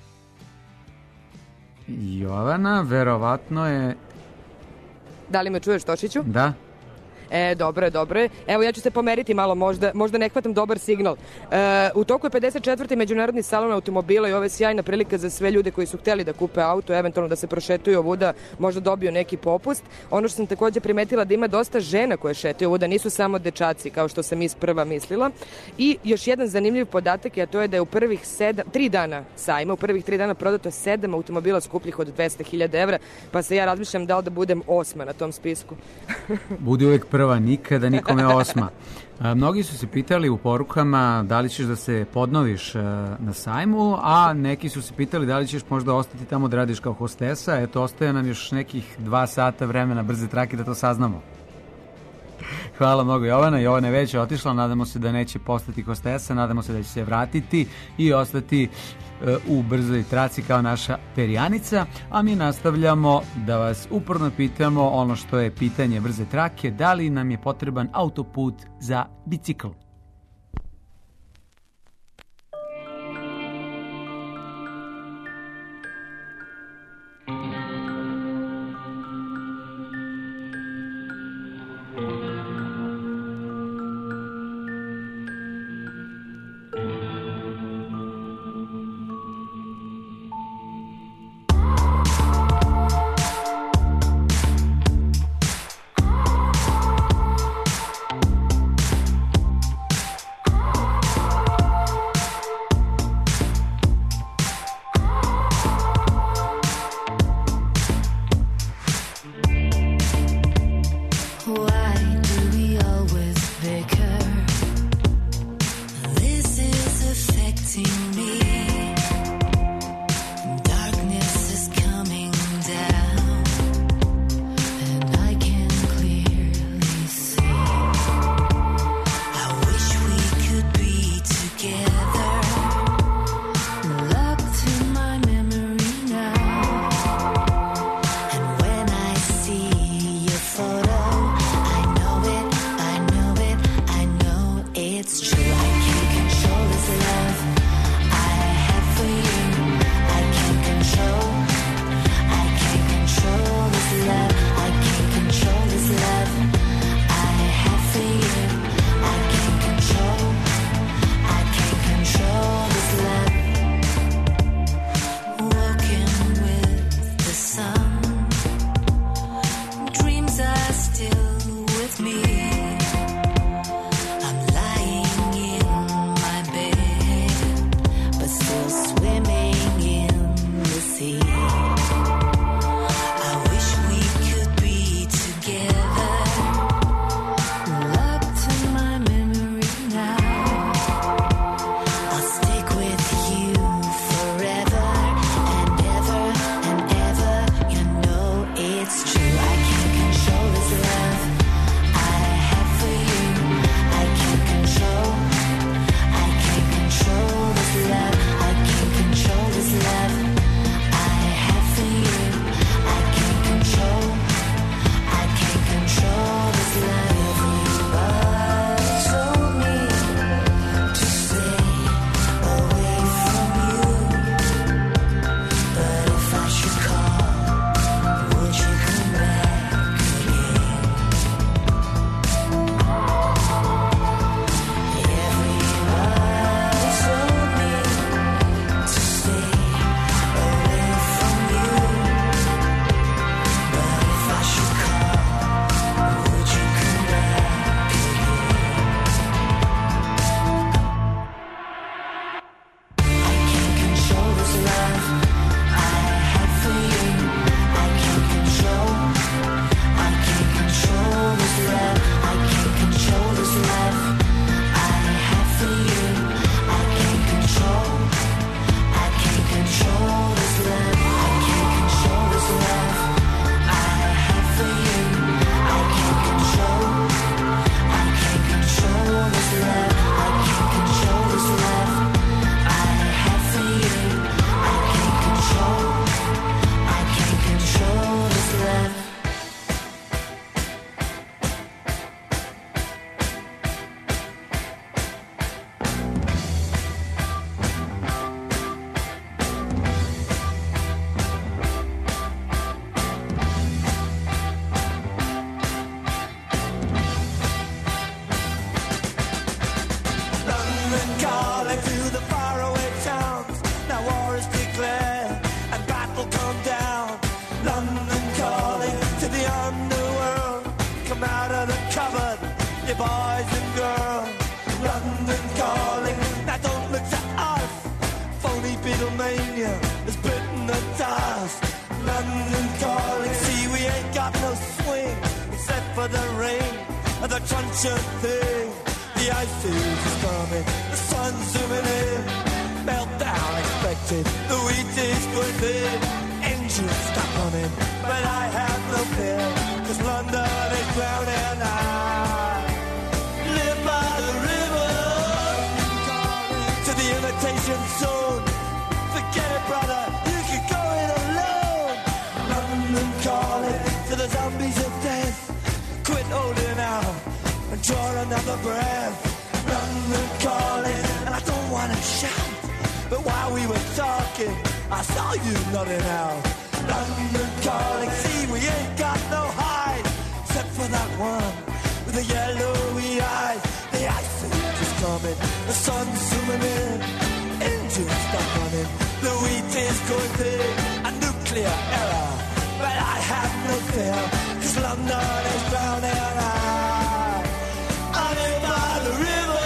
Jovana, verovatno je... Da li me čuješ, Tošiću? Da. E, dobro je, dobro je. Evo, ja ću se pomeriti malo, možda, možda ne hvatam dobar signal. E, u toku je pedeset četvrti međunarodni salon automobila i ovo je sjajna prilika za sve ljude koji su hteli da kupe auto, eventualno da se prošetuju ovuda, možda dobiju neki popust. Ono što sam također primetila da ima dosta žena koje šetaju ovuda, nisu samo dečaci, kao što sam isprva mislila. I još jedan zanimljiv podatak, a to je da je u prvih sedam, tri dana sajma, u prvih tri dana prodato sedam automobila skupljih od dvesta hiljada evra, pa se ja razmišljam da li da budem osma na tom spisku. Budi uvijek prva, nikada nikome osma. A, mnogi su se pitali u porukama da li ćeš da se podnoviš a, na sajmu, a neki su se pitali da li ćeš možda ostati tamo da radiš kao hostesa. Eto, ostaje nam još nekih dva sata vremena brze trake da to saznamo. Hvala mnogo Jovana. Jovana je već otišla, nadamo se da neće postati hostesa, nadamo se da će se vratiti i ostati e, u brzoj traci kao naša perjanica, a mi nastavljamo da vas uporno pitamo ono što je pitanje brze trake, da li nam je potreban autoput za bicikl? But I have no fear, 'cause London is drowning out. draw another breath. London calling, and I don't wanna shout, but while we were talking, I saw you nodding out. London calling, see we ain't got no hide, except for that one with the yellowy eyes. The ice age is coming, the sun's zooming in, engines stop running, the wheat is going big, a nuclear error, but I have no fear, cause London is drowning. I, I live by the river.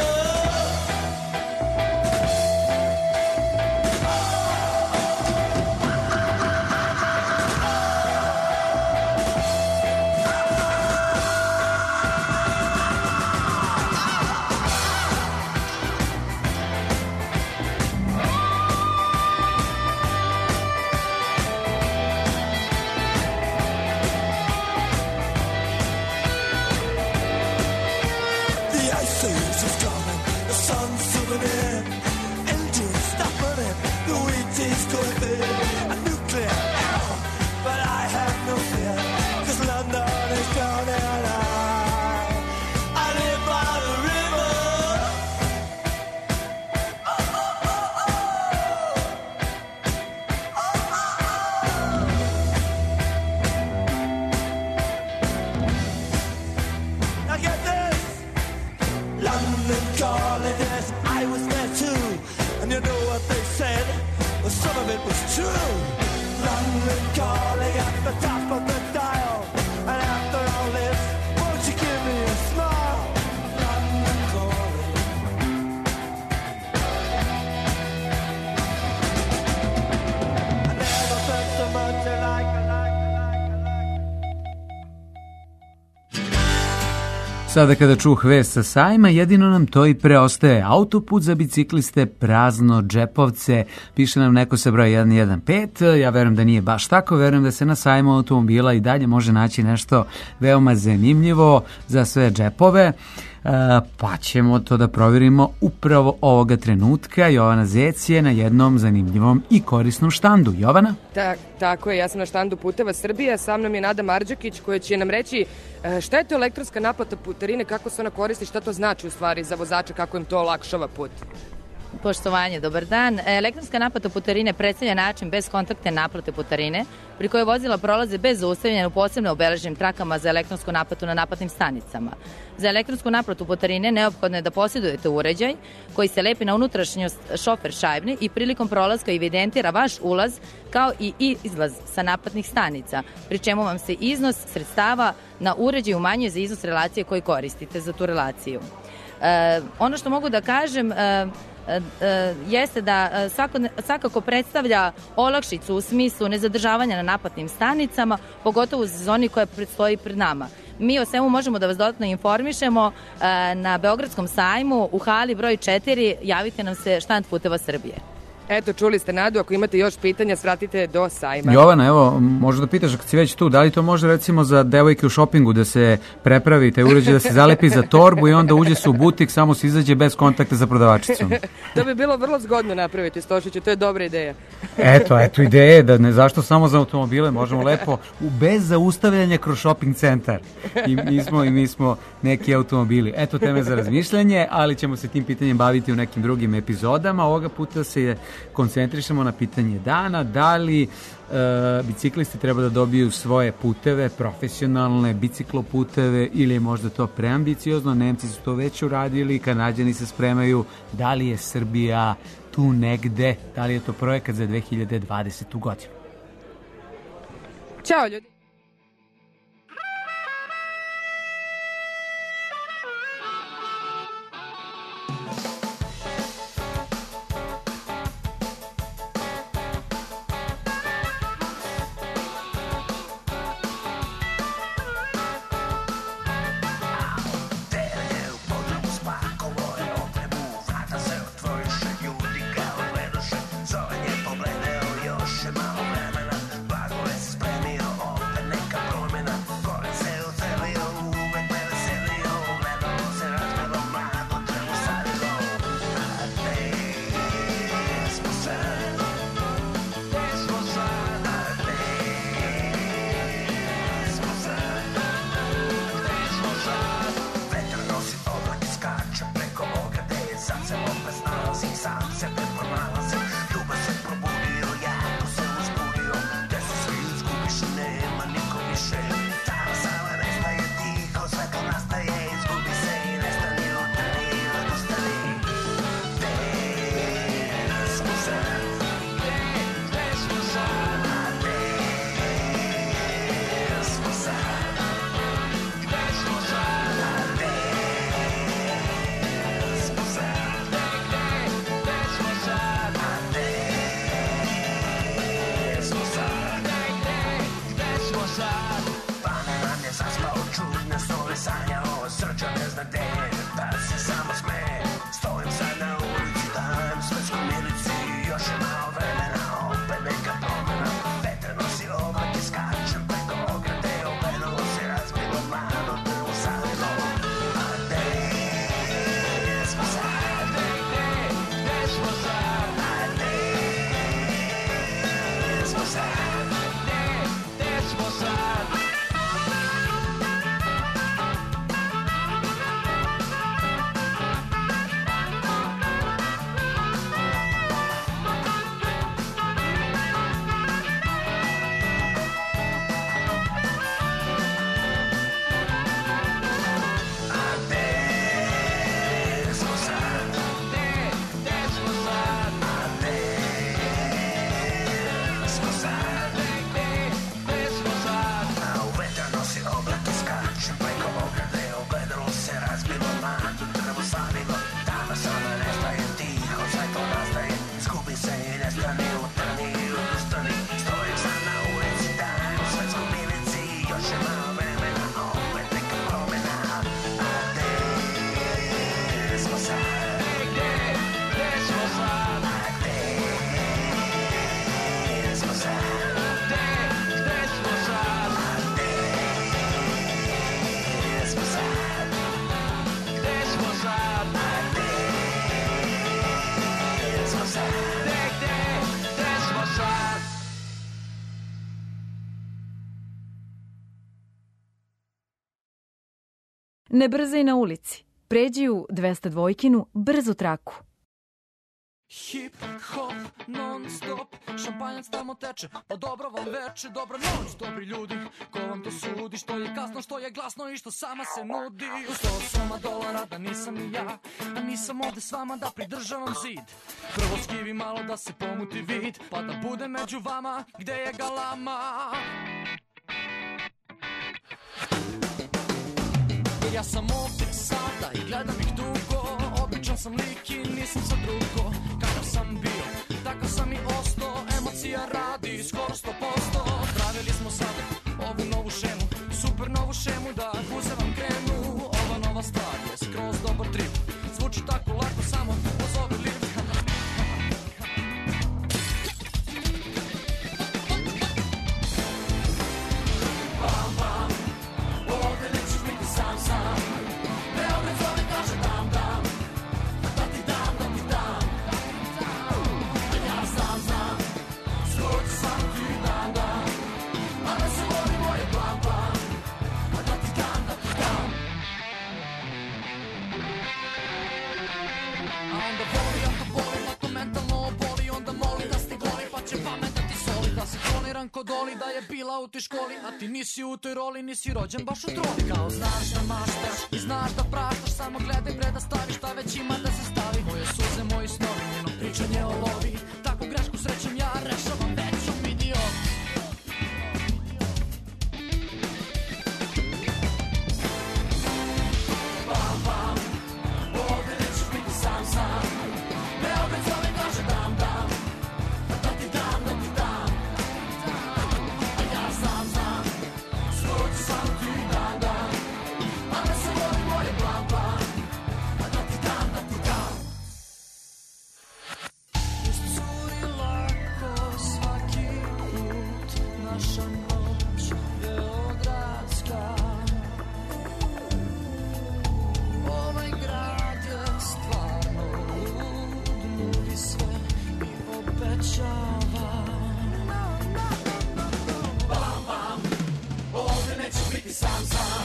Sada kada čuh vest sa sajma, jedino nam to i preostaje. Autoput za bicikliste, prazno džepovce, piše nam neko sa broj jedan jedan pet. Ja verujem da nije baš tako, verujem da se na sajmu automobila i dalje može naći nešto veoma zanimljivo za sve džepove. Uh, pa ćemo to da provjerimo upravo ovoga trenutka. Jovana Zec je na jednom zanimljivom i korisnom štandu. Jovana? Ta, tako je, ja sam na štandu Puteva Srbije, sa mnom je Nada Marđakić koja će nam reći uh, šta je to elektronska naplata putarine, kako se ona koristi, šta to znači u stvari za vozače, kako im to olakšava put. Poštovanje, dobar dan. Elektronska naplata putarine predstavlja način bez kontaktne naplate putarine, pri kojoj vozila prolaze bez zaustavljanja u posebno obeleženim trakama za elektronsku naplatu na naplatnim stanicama. Za elektronsku naplatu putarine neophodno je da posjedujete uređaj koji se lepi na unutrašnjost šofer šajbne i prilikom prolaska evidentira vaš ulaz kao i izlaz sa naplatnih stanica, pri čemu vam se iznos sredstava na uređaj umanjuje za iznos relacije koji koristite za tu relaciju. E, ono što mogu da kažem e, e, jeste da svako, svakako predstavlja olakšicu u smislu nezadržavanja na naplatnim stanicama, pogotovo u sezoni koja predstoji pred nama. Mi o svemu možemo da vas dodatno informišemo e, na Beogradskom sajmu u hali broj četiri, javite nam se štand Puteva Srbije. Eto, čuli ste Nadu, ako imate još pitanja, svratite do sajma. Jovana, evo, možda da pitaš kad si već tu, da li to može recimo za devojke u šopingu da se prepravi taj uređaj, da se zalepi za torbu i onda uđe se u butik, samo se izađe bez kontakta za prodavačicom? To bi bilo vrlo zgodno napraviti, Stošiću, to je dobra ideja. Eto, eto ideje, da ne zašto samo za automobile, možemo lepo u, bez zaustavljanja kroz shopping centar. I mi smo, i mi smo neki automobili. Eto teme za razmišljanje, ali ćemo se tim pitanjem baviti u nekim drugim epizodama. Ovoga puta se je koncentrišemo na pitanje dana, da li e, biciklisti treba da dobiju svoje puteve, profesionalne bicikloputeve ili je možda to preambiciozno. Nemci su to već uradili, Kanađani se spremaju, da li je Srbija tu negde, da li je to projekat za dve hiljade dvadesetu godinu. Ćao ljudi! Zove nje pogledao još je malo vremena, blago je spremio on Srđa ne zna gde je, pa se samo sme. Stojim sad na ulici, dajem svetsku milici. Još je malo vremena, opet neka promena. Vetar nosi oblak i skačem preko ograde. Ogledalo se razbilo, mlado drvo savilo. A gde smo sad? Gde, gde, gde smo sad? A gde smo sad? Gde, gde smo sad? Ne brzaj na ulici. Pređi u dvesta dvojkinu brzu traku. Hip hop non stop, šampanjac tamo teče, pa dobro vam veče, dobra noć, dobri ljudi, ko vam to sudi, što je kasno, što je glasno i što sama se nudi. U sto soma dolara da nisam ni ja, a nisam ovde s vama da pridržavam zid. Prvo skivi malo da se pomuti vid, pa da bude među vama gde je galama. Ja sam ovdje sada i gledam ih dugo, običan sam lik i nisam sad drugo. Kakav sam bio, takav sam i ostao, emocija radi skoro sto posto. Pravili smo sada ovu novu šemu, super novu šemu da guze vam krenu. Ova nova stvar je skroz dobar trip, zvuči tako lako, samo pozovi lift. Bam, bam, ovdje nećeš biti sam, sam. Beograd zove, kaže dam, dam, da ti dam, da ti dam. A ja znam, znam, skoči sam ti dam, dam. A da se voli moje plan, plan, a da ti dam, da ti dam. A onda voli, ako boli, pa to mentalno oboli. Onda moli da sti goli, pa će pamet da ti soli. Da se kloniran kod Oli, da je bila u toj školi. A ti nisi u toj roli, nisi rođen baš u troli. Kao znaš da maštaš i znaš da praštaš, samo gledaj bre da staviš šta već ima da se stavi. Moje suze, moji snovi, njeno pričanje o lovi. Takvu grešku srećem ja rešavam većom idiot. Bam, bam, ovdje nećeš biti sam, sam. Beograd zove, kaže dam, dam, da ti dam, da ti dam. A ja znam, znam, skoči sam ti dan, dan. A da se voli moje plan, plan, a da ti dam, da ti dam. Iscuri lako svaki put, naša noć beogradska. Ovaj grad je stvarno lud, nudi sve i obećava. Bam, bam, ovdje nećeš biti sam, sam.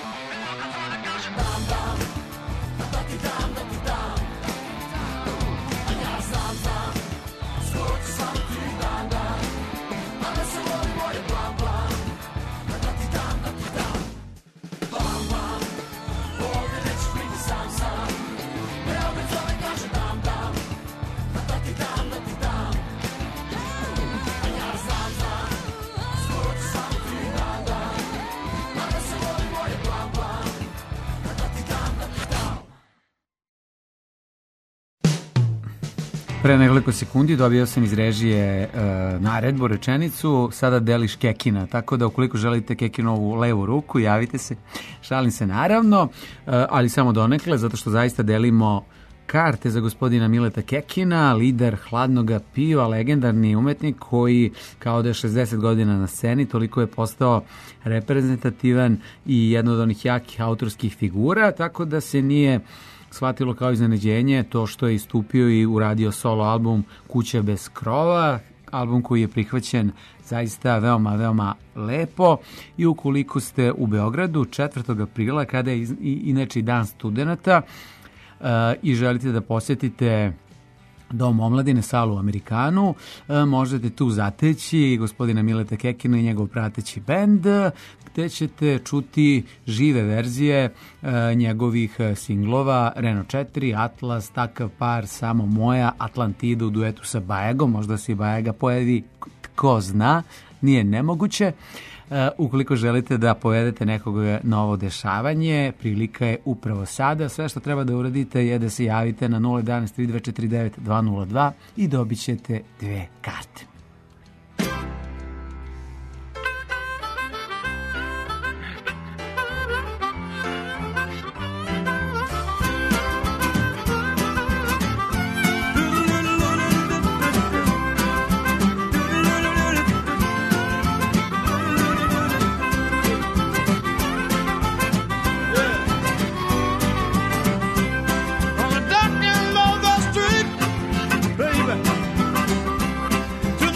Dam, dam, da ti dam, da ti dam. A ja znam, znam, skoči sam ti dan, dan. A da se voli moje plan, plan, a da ti dam, da ti dam. Bam, bam, ovdje nećeš biti sam, sam. Beograd zove, kaže dam, dam, da ti dam, da ti dam. A ja znam, znam, skoči sam ti dan, dan. A da se voli moje plan, plan, a da ti dam, da ti Pre nekoliko sekundi dobio sam iz režije e, naredbu, rečenicu, sada deliš kekina, tako da ukoliko želite kekinovu levu ruku, javite se. Šalim se naravno, e, ali samo donekle, zato što zaista delimo karte za gospodina Mileta Kekina, lider Hladnoga piva, legendarni umetnik koji kao da je šezdeset godina na sceni, toliko je postao reprezentativan i jedno od onih jakih autorskih figura, tako da se nije shvatilo kao iznenađenje to što je istupio i uradio solo album Kuća bez krova, album koji je prihvaćen zaista veoma, veoma lepo. I ukoliko ste u Beogradu četvrtog aprila, kada je inače dan studenata, uh, i želite da posjetite Dom omladine, salu Amerikanu, možete tu zateći gospodina Mileta Kekina i njegov prateći bend, gde ćete čuti žive verzije njegovih singlova Renault četiri, Atlas, Takav par, Samo moja, Atlantida u duetu sa Bajagom, možda se i Bajaga pojavi, ko zna, nije nemoguće. Uh, ukoliko želite da povedete nekog novo dešavanje, prilika je upravo sada. Sve što treba da uradite je da se javite na nula jedan tri dve četiri devet dva nula dva i dobit ćete dve karte. To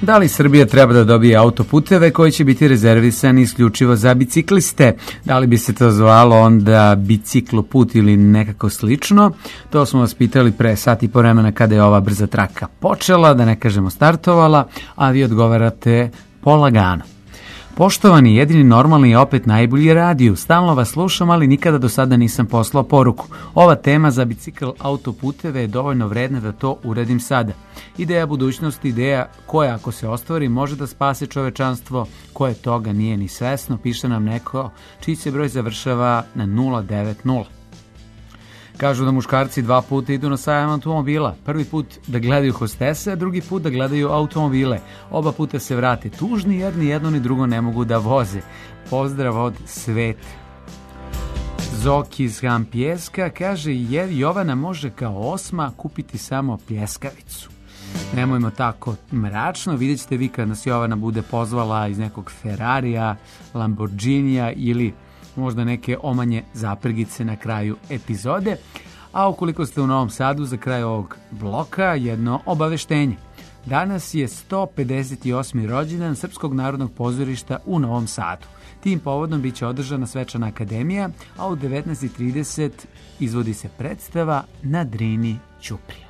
Da li Srbija treba da dobije autoputeve koji će biti rezervisani isključivo za bicikliste? Da li bi se to zvalo onda bicikloput ili nekako slično? To smo vas pitali pre sat i po vremena kada je ova brza traka počela, da ne kažemo startovala, a vi odgovarate polagano. Poštovani, jedini normalni je opet najbolji radio. Stalno vas slušam, ali nikada do sada nisam poslao poruku. Ova tema za bicikl autoputeve je dovoljno vredna da to uradim sada. Ideja budućnosti, ideja koja ako se ostvari može da spase čovečanstvo, koje toga nije ni svesno, piše nam neko čiji se broj završava na nula devet nula. Kažu da muškarci dva puta idu na sajam automobila. Prvi put da gledaju hostese, a drugi put da gledaju automobile. Oba puta se vrate tužni jer ni jedno ni drugo ne mogu da voze. Pozdrav od Svete. Zoki iz Hampjeska kaže jer Jovana može kao osma kupiti samo pljeskavicu. Nemojmo tako mračno, vidjet ćete vi kad nas Jovana bude pozvala iz nekog Ferrarija, Lamborghinija ili možda neke omanje zaprgice na kraju epizode. A ukoliko ste u Novom Sadu za kraj ovog bloka, jedno obaveštenje. Danas je sto pedeset osmi rođendan Srpskog narodnog pozorišta u Novom Sadu. Tim povodom bit će održana svečana akademija, a u devetnaest i trideset izvodi se predstava Na Drini Ćuprija.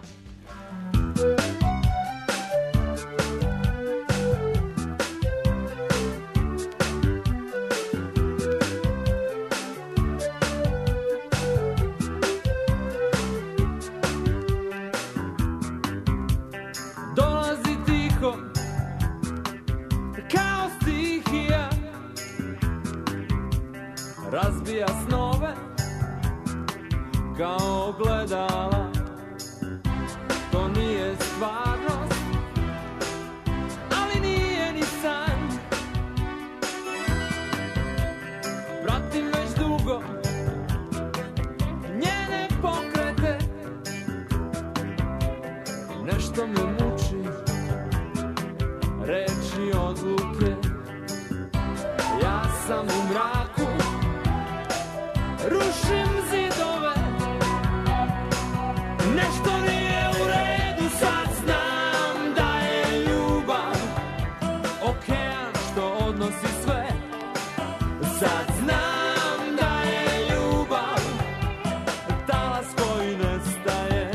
Razbija snove kao ogledala. To nije stvarnost, ali nije ni san. Pratim već dugo njene pokrete. Nešto me muči, reči odluke. Ja sam u mraku, rušim zidove. Nešto nije u redu, sad znam da je ljubav okean što odnosi sve. Sad znam da je ljubav talas koji nestaje.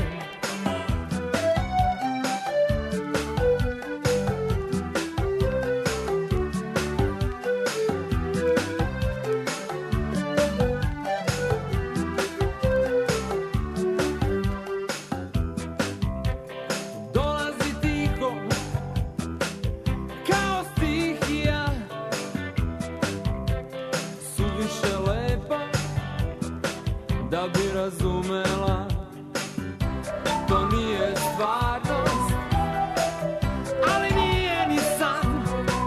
Da bi razumela, to nije stvarnost, ali nije ni san.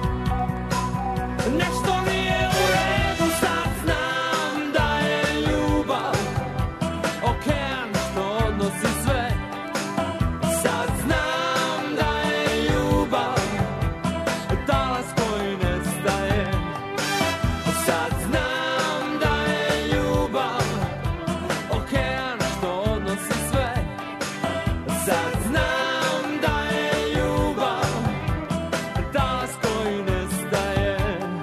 Nešto nije u redu, sad znam da je ljubav okean što odnosi sve. Sad znam da je ljubav talas koji nestaje. Sad znam da je ljubav okean što odnosi sve. Sad znam da je ljubav talas koji nestaje.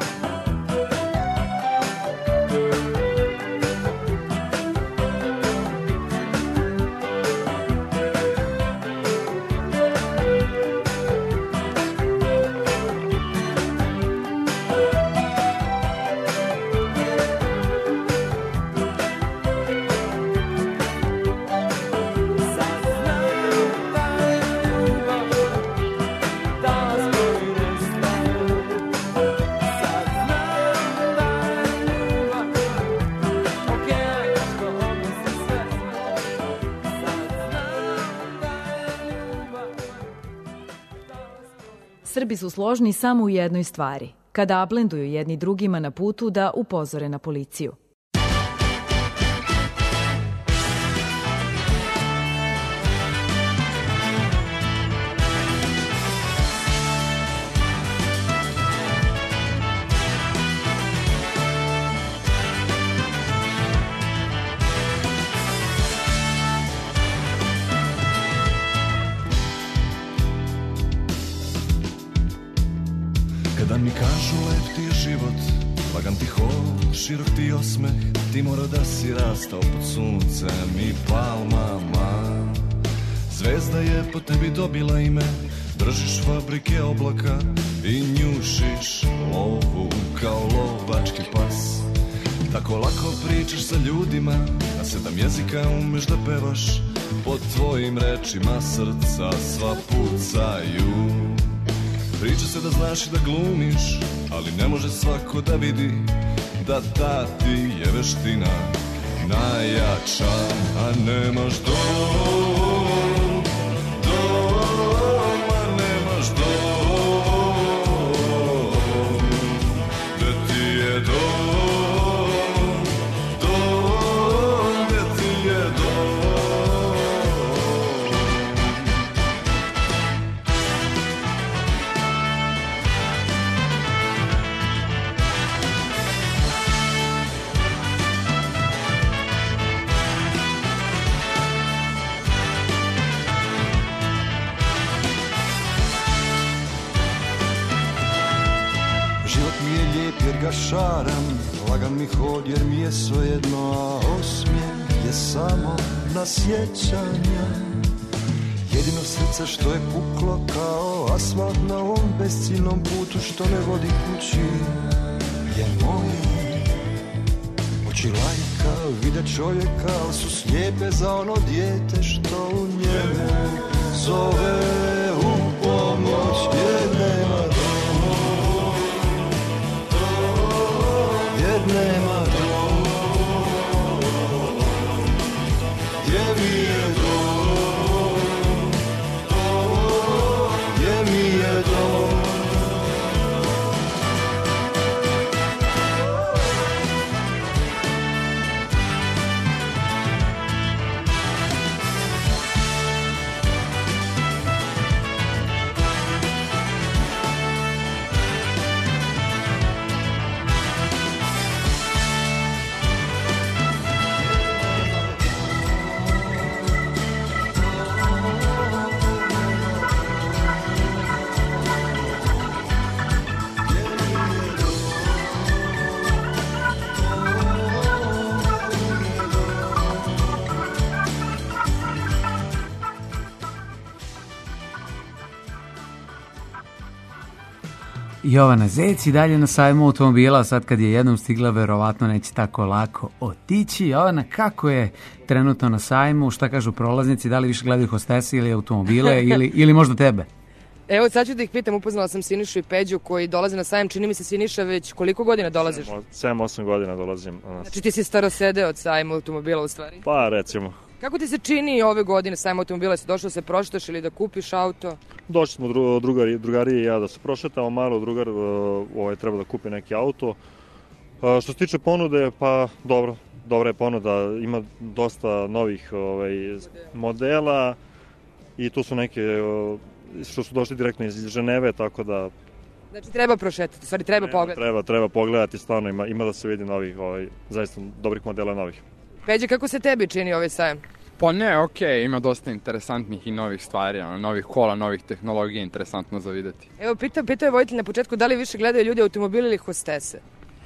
Srbi su složni samo u jednoj stvari, kada ablenduju jedni drugima na putu da upozore na policiju. Kada mi kažu lep ti je život, lagan ti hod, širok ti osmeh, ti mora da si rastao pod suncem i palmama. Zvezda je po tebi dobila ime, držiš fabrike oblaka i njušiš lovu kao lovački pas. Tako lako pričaš sa ljudima, na sedam jezika umeš da pevaš, pod tvojim rečima srca sva pucaju. Priča se da znaš i da glumiš, ali ne može svako da vidi da ta ti je veština najjača. A nemaš dom, dom, a nemaš dom, gde ti je dom, dom, gde ti je dom. Jer ga šaram, lagan mi hod jer mi je svejedno, a osmijeh je samo na sjećanja. Jedino srce što je puklo kao asfalt na ovom besciljnom putu što ne vodi kući je moje. Oči lajka vide čovjeka, ali su slijepe za ono dijete što u njemu zove u pomoć jer nema doma. Nema dom, gdje mi je dom, gdje mi je dom. Jovana Zec i dalje na sajmu automobila, sad kad je jednom stigla, verovatno neće tako lako otići. Jovana, kako je trenutno na sajmu, šta kažu prolaznici, da li više gledaju hostese ili automobile ili, ili možda tebe? Evo, sad ću da ih pitam, upoznala sam Sinišu i Peđu koji dolaze na sajam, čini mi se Siniša već koliko godina dolaziš? sedam osam godina dolazim. Znači ti si starosede od sajma automobila u stvari? Pa recimo. Kako ti se čini ove godine sajam automobila? Si došao da se prošetaš ili da kupiš auto? Došli smo dru, drugari, drugari i ja da se prošetamo malo, drugar uh, ovaj, treba da kupi neki auto. Uh, što se tiče ponude, pa dobro, dobra je ponuda, ima dosta novih ovaj, modela i tu su neke uh, što su došli direktno iz Ženeve, tako da... Znači treba prošetati, stvari treba, treba pogledati. Treba, treba pogledati, stvarno ima, ima da se vidi novih, ovaj, zaista dobrih modela novih. Peđe, kako se tebi čini ovaj sajam? Pa ne, okej, okay, ima dosta interesantnih i novih stvari, ono, novih kola, novih tehnologija, interesantno za videti. Evo, pitao, pitao je voditelj na početku da li više gledaju ljudi automobili ili hostese?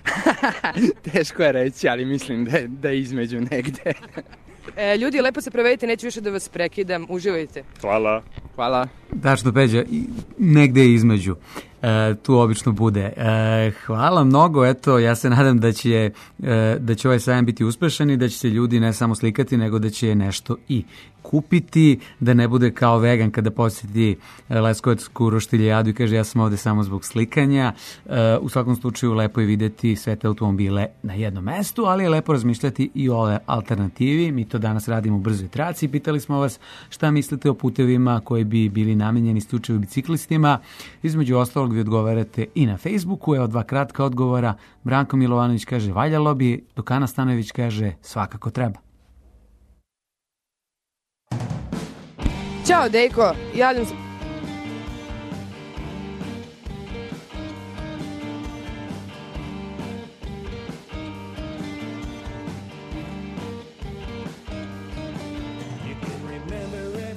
Teško je reći, ali mislim da, da je između negde. E, ljudi, lepo se prevedite, neću više da vas prekidam, uživajte. Hvala. Hvala. Tačno, Peđa, negde između. E, tu obično bude. E, hvala mnogo, eto, ja se nadam da će, e, da će ovaj sajam biti uspešan i da će se ljudi ne samo slikati, nego da će nešto i kupiti, da ne bude kao vegan kada posjeti Leskovecku roštiljadu i kaže ja sam ovde samo zbog slikanja. E, u svakom slučaju lepo je videti sve te automobile na jednom mestu, ali je lepo razmišljati i o alternativi. Mi to danas radimo u brzoj traci. Pitali smo vas šta mislite o putevima koji bi bili namenjeni isključivo biciklistima. Između ostalog vi odgovarate i na Facebooku. Evo dva kratka odgovora. Branko Milovanović kaže valjalo bi, dok Ana Stanojević kaže svakako treba. Ćao, Dejko, javljam se...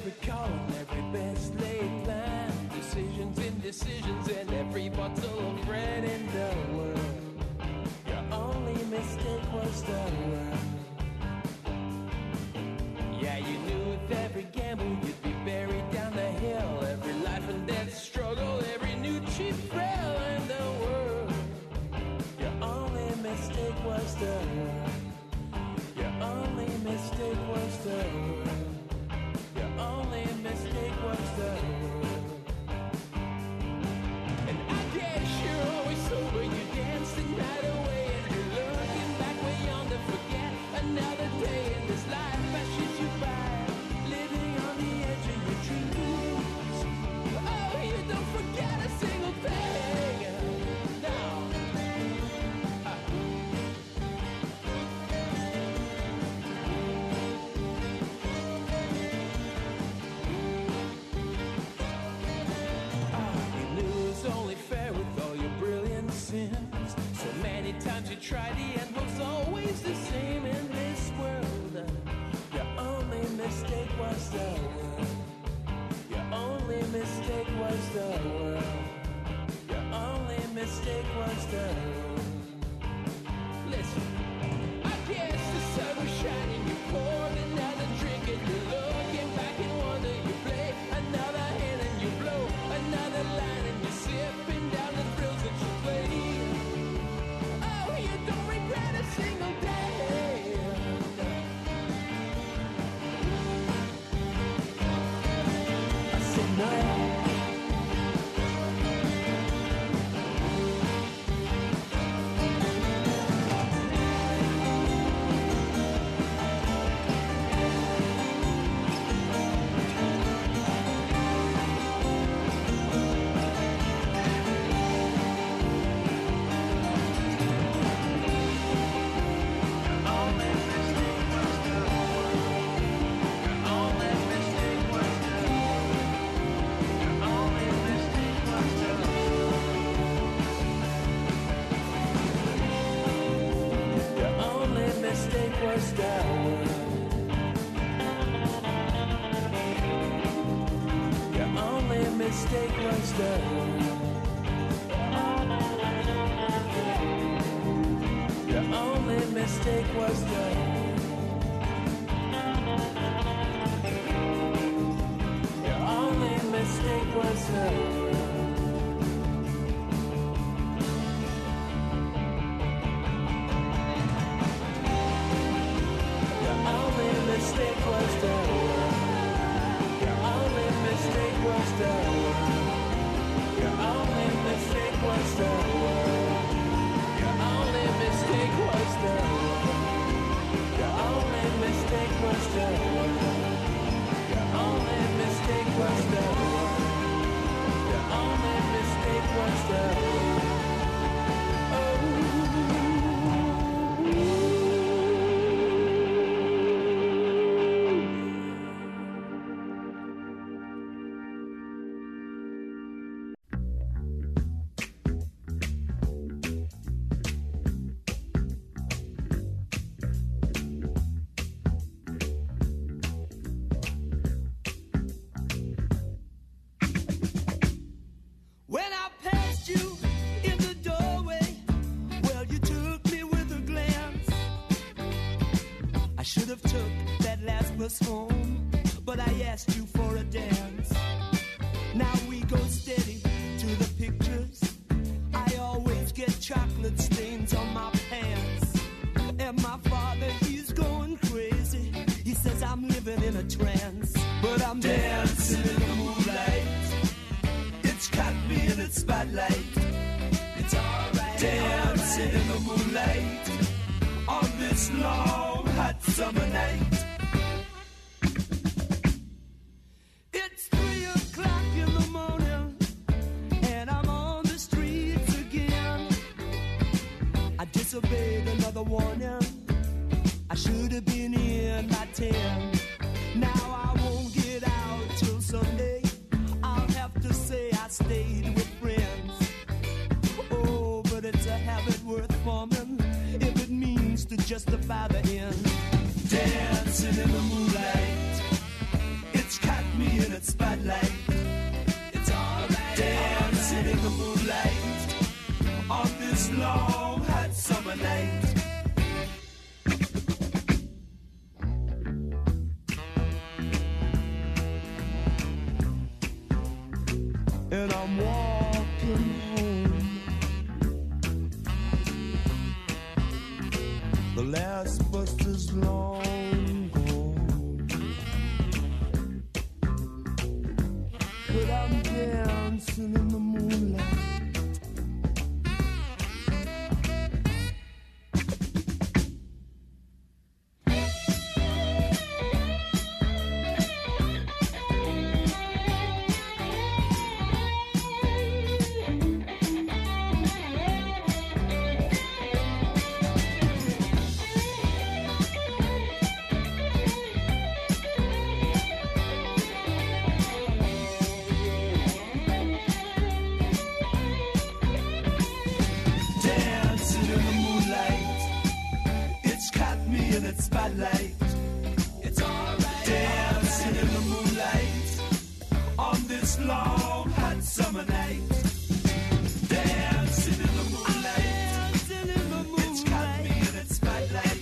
Decisions and every bottle of was the world. Your only mistake was the listen. I guess the sun was shining, you poured another drink and you're looking back and wonder you play another hand and you blow another line and you're sipping down the thrills that you played. Oh, you don't regret a single day. I said no. Was the your only mistake was the your only mistake was the your only mistake was the mistake was the your only mistake was the your only mistake was the your only mistake was the your only mistake was the your only mistake was the your only mistake was the home, but I asked you for a dance. Now we go steady to the pictures. I always get chocolate stains on my pants. And my father, he's going crazy. He says I'm living in a trance, but I'm dancing in the moonlight. It's caught me in its spotlight. It's alright. Dancing in the moonlight on this long hot summer night. Disobeyed another warning. I should have been in by ten. Now I won't get out till Sunday. I'll have to say I stayed with friends. Oh, but it's a habit worth forming if it means to justify the end. Dancing in the moonlight, it's caught me in its spotlight. It's alright. Dancing in the moonlight on this long hot summer night. And I'm walking home. The last bus is long gone, but I'm dancing in the moonlight. hot summer night. Dancing in the moonlight. It's caught me in its spotlight.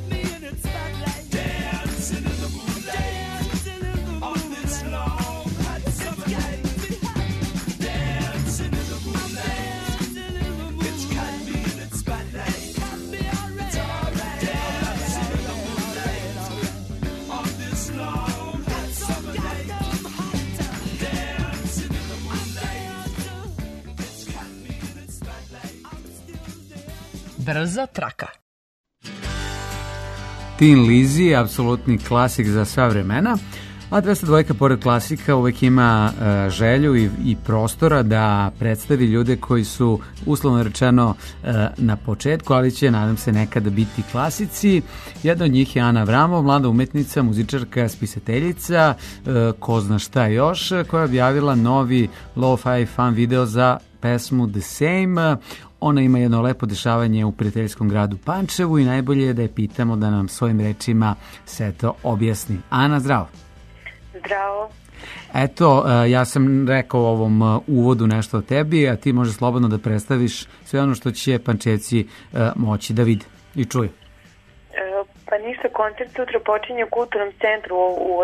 Dancing in the moonlight. On this long hot summer night. Dancing in the moonlight. It's caught me in its spotlight. It's alright. Dancing in the moonlight. On this long hot summer night. Dancing in the moonlight. It's caught me in its spotlight. Brza traka. Tin Lizzy, apsolutni klasik za sva vremena, a dvesta dva pored klasika uvek ima uh, želju i, i prostora da predstavi ljude koji su uslovno rečeno uh, na početku, ali će, nadam se, nekada biti klasici. Jedna od njih je Ana Vramov, mlada umetnica, muzičarka, spisateljica, uh, ko zna šta još, koja je objavila novi lo-fi fan video za pesmu The Same. Ona ima jedno lepo dešavanje u prijateljskom gradu Pančevu i najbolje je da je pitamo da nam svojim rečima sve to objasni. Ana, zdravo. Zdravo. Eto, ja sam rekao u ovom uvodu nešto o tebi, a ti možeš slobodno da predstaviš sve ono što će Pančevci moći da vide i čuju. Pa ništa, koncert sutra počinje u Kulturnom centru u,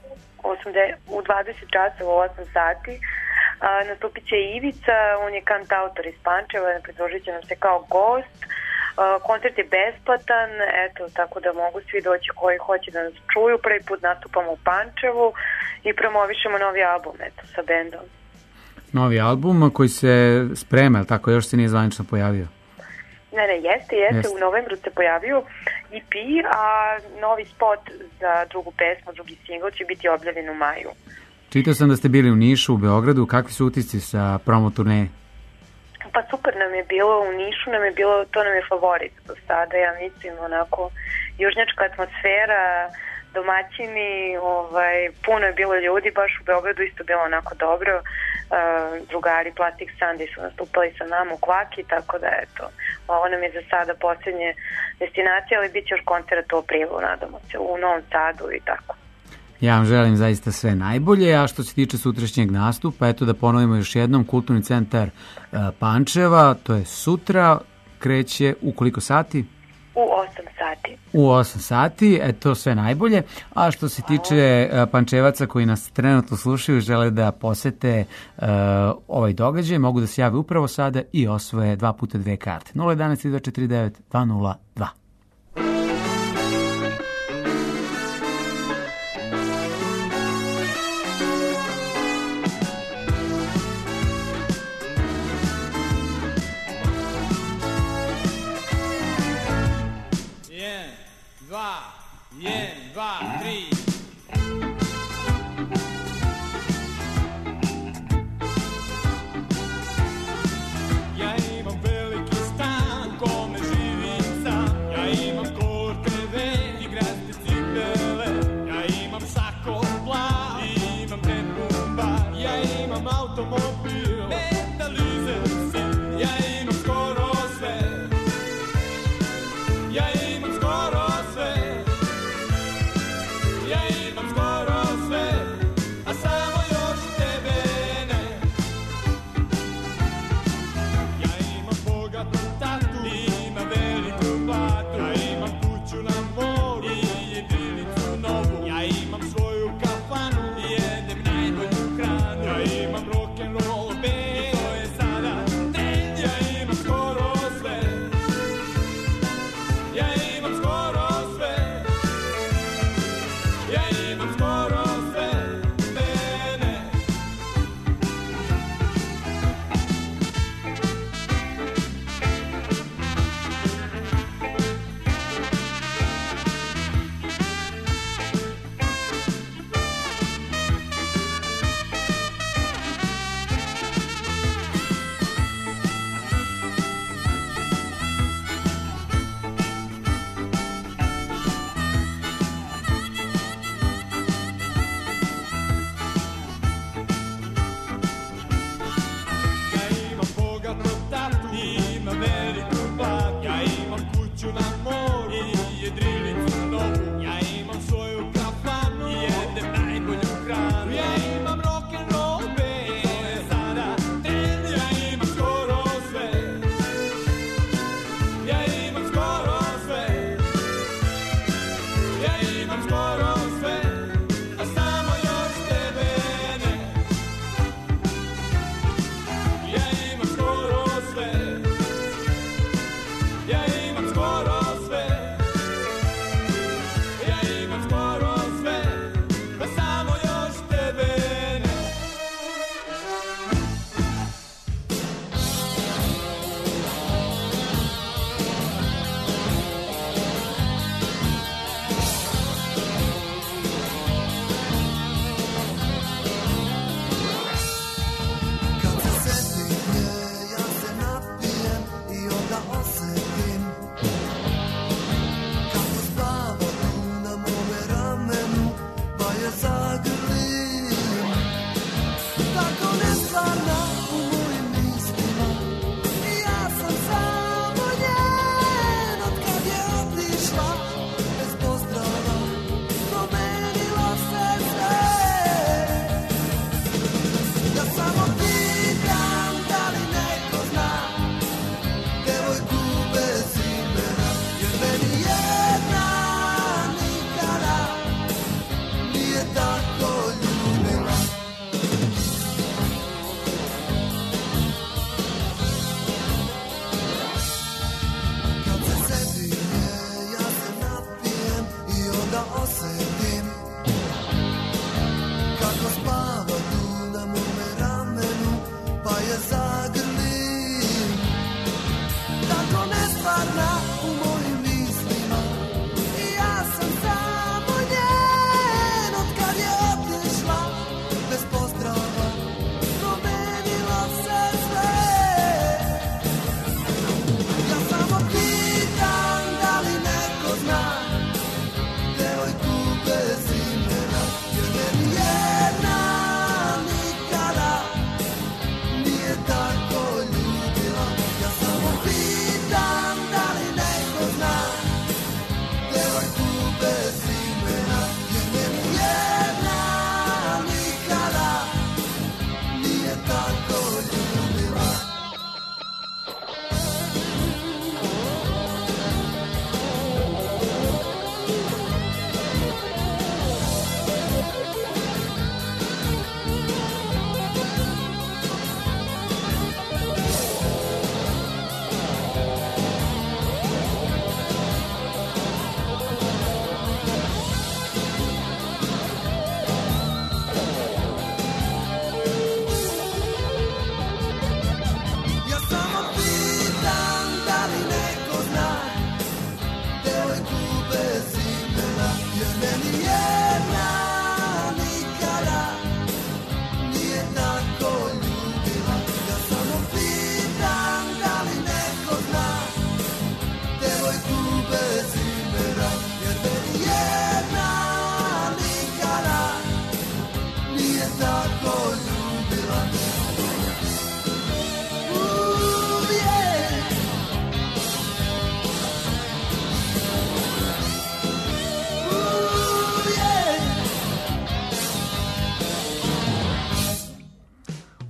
u dvadeset časova u osam sati. A, nastupit će Ivica, on je kantautor iz Pančeva, pridružit će nam se kao gost. A, koncert je besplatan, eto, tako da mogu svi doći koji hoće da nas čuju. Prvi put nastupamo u Pančevu i promovišemo novi album, eto, sa bendom. Novi album koji se sprema, ali tako, još se nije zvanično pojavio? Ne, ne, jeste, jeste, jeste. U novembru se pojavio E P, a novi spot za drugu pesmu, drugi singl će biti objavljen u maju. Čitao sam da ste bili u Nišu, u Beogradu. Kakvi su utisci sa promo turneje? Pa super nam je bilo u Nišu, nam je bilo, to nam je favorit do sada, ja mislim, onako, južnjačka atmosfera, domaćini, ovaj, puno je bilo ljudi, baš u Beogradu isto bilo onako dobro. Uh, drugari Plastic Sunday su nastupali sa nama u Kvaki, tako da eto, ovo nam je za sada posljednje destinacije, ali bit će još koncert u aprilu, nadamo se, u Novom Sadu i tako. Ja vam želim zaista sve najbolje, a što se tiče sutrašnjeg nastupa, eto da ponovimo još jednom, Kulturni centar uh, Pančeva, to je sutra, kreće u koliko sati? U osam sati. U osam sati, eto sve najbolje, a što se tiče uh, Pančevaca koji nas trenutno slušaju i žele da posete uh, ovaj događaj, mogu da se jave upravo sada i osvoje dva puta dve karte. nula jedan jedan dva četiri devet dva nula dva. Jedan, dva, tri. Ja imam veliki stan u kome živim sam. Ja imam kor teve i graste cipele. Ja imam šako plav i imam ten bar. Ja imam automobil, metalizer si. Ja imam skoro sve. Ja imam skoro sve.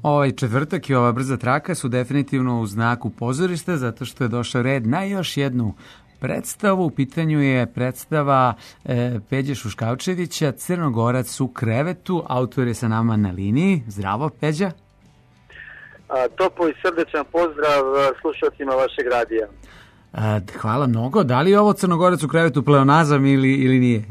ovaj četvrtak i ova brza traka su definitivno u znaku pozorišta, zato što je došao red na još jednu predstavu. U pitanju je predstava e, Peđe Šuškavčevića, Crnogorac u krevetu. Autor je sa nama na liniji. Zdravo, Peđa. A, topo i srdečan pozdrav slušalcima vašeg radija. A, hvala mnogo. Da li je ovo Crnogorac u krevetu pleonazam ili, ili nije?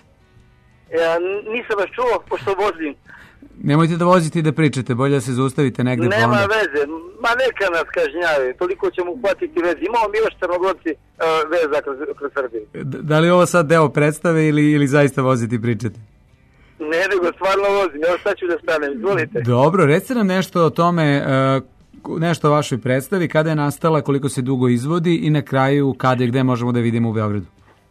Ja nisam vas čuo, pošto vozim. Nemojte da vozite i da pričate, bolje da se zaustavite negde. Nema pa onda... veze, ma neka nas kažnjavaju, toliko ćemo uhvatiti veze. Imamo mi još Crnogorci uh, veza kroz, kroz Srbiju. D- da li je ovo sad deo predstave ili, ili zaista vozite i pričate? Ne, nego stvarno vozim, evo sad ću da stanem, izvolite. Dobro, recite nam nešto o tome, uh, nešto o vašoj predstavi, kada je nastala, koliko se dugo izvodi i na kraju kada i gde možemo da vidimo u Beogradu.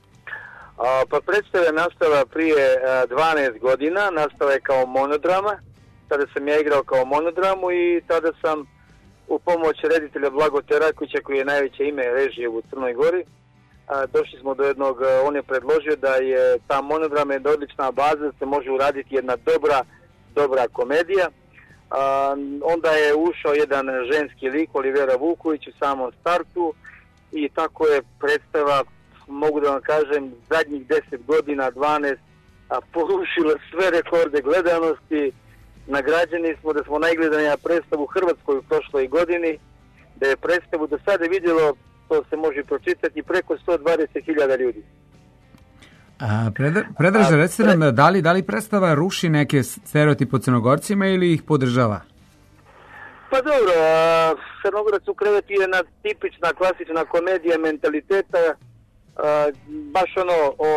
A, pa predstava je nastala prije a, dvanaest godina, nastala je kao monodrama, tada sam ja igrao kao monodramu i tada sam u pomoć reditelja Blago Terakovića, koji je najveće ime režije u Crnoj Gori, a, došli smo do jednog, a, on je predložio da je ta monodrama jedna odlična baza, da se može uraditi jedna dobra, dobra komedija. A, onda je ušao jedan ženski lik, Olivera Vuković, u samom startu i tako je predstava, mogu da vam kažem, zadnjih deset godina, dvanaest, a porušila sve rekorde gledanosti. Nagrađeni smo da smo najgledanija predstavu u Hrvatskoj u prošloj godini, da je predstavu do sada vidjelo, to se može pročitati, preko sto dvadeset hiljada ljudi. A, predra, Predraže, recite nam, da li, da li predstava ruši neke stereotipe o Crnogorcima ili ih podržava? Pa dobro, a, Crnogorac u krevetu je jedna tipična, klasična komedija mentaliteta, a, baš ono, o,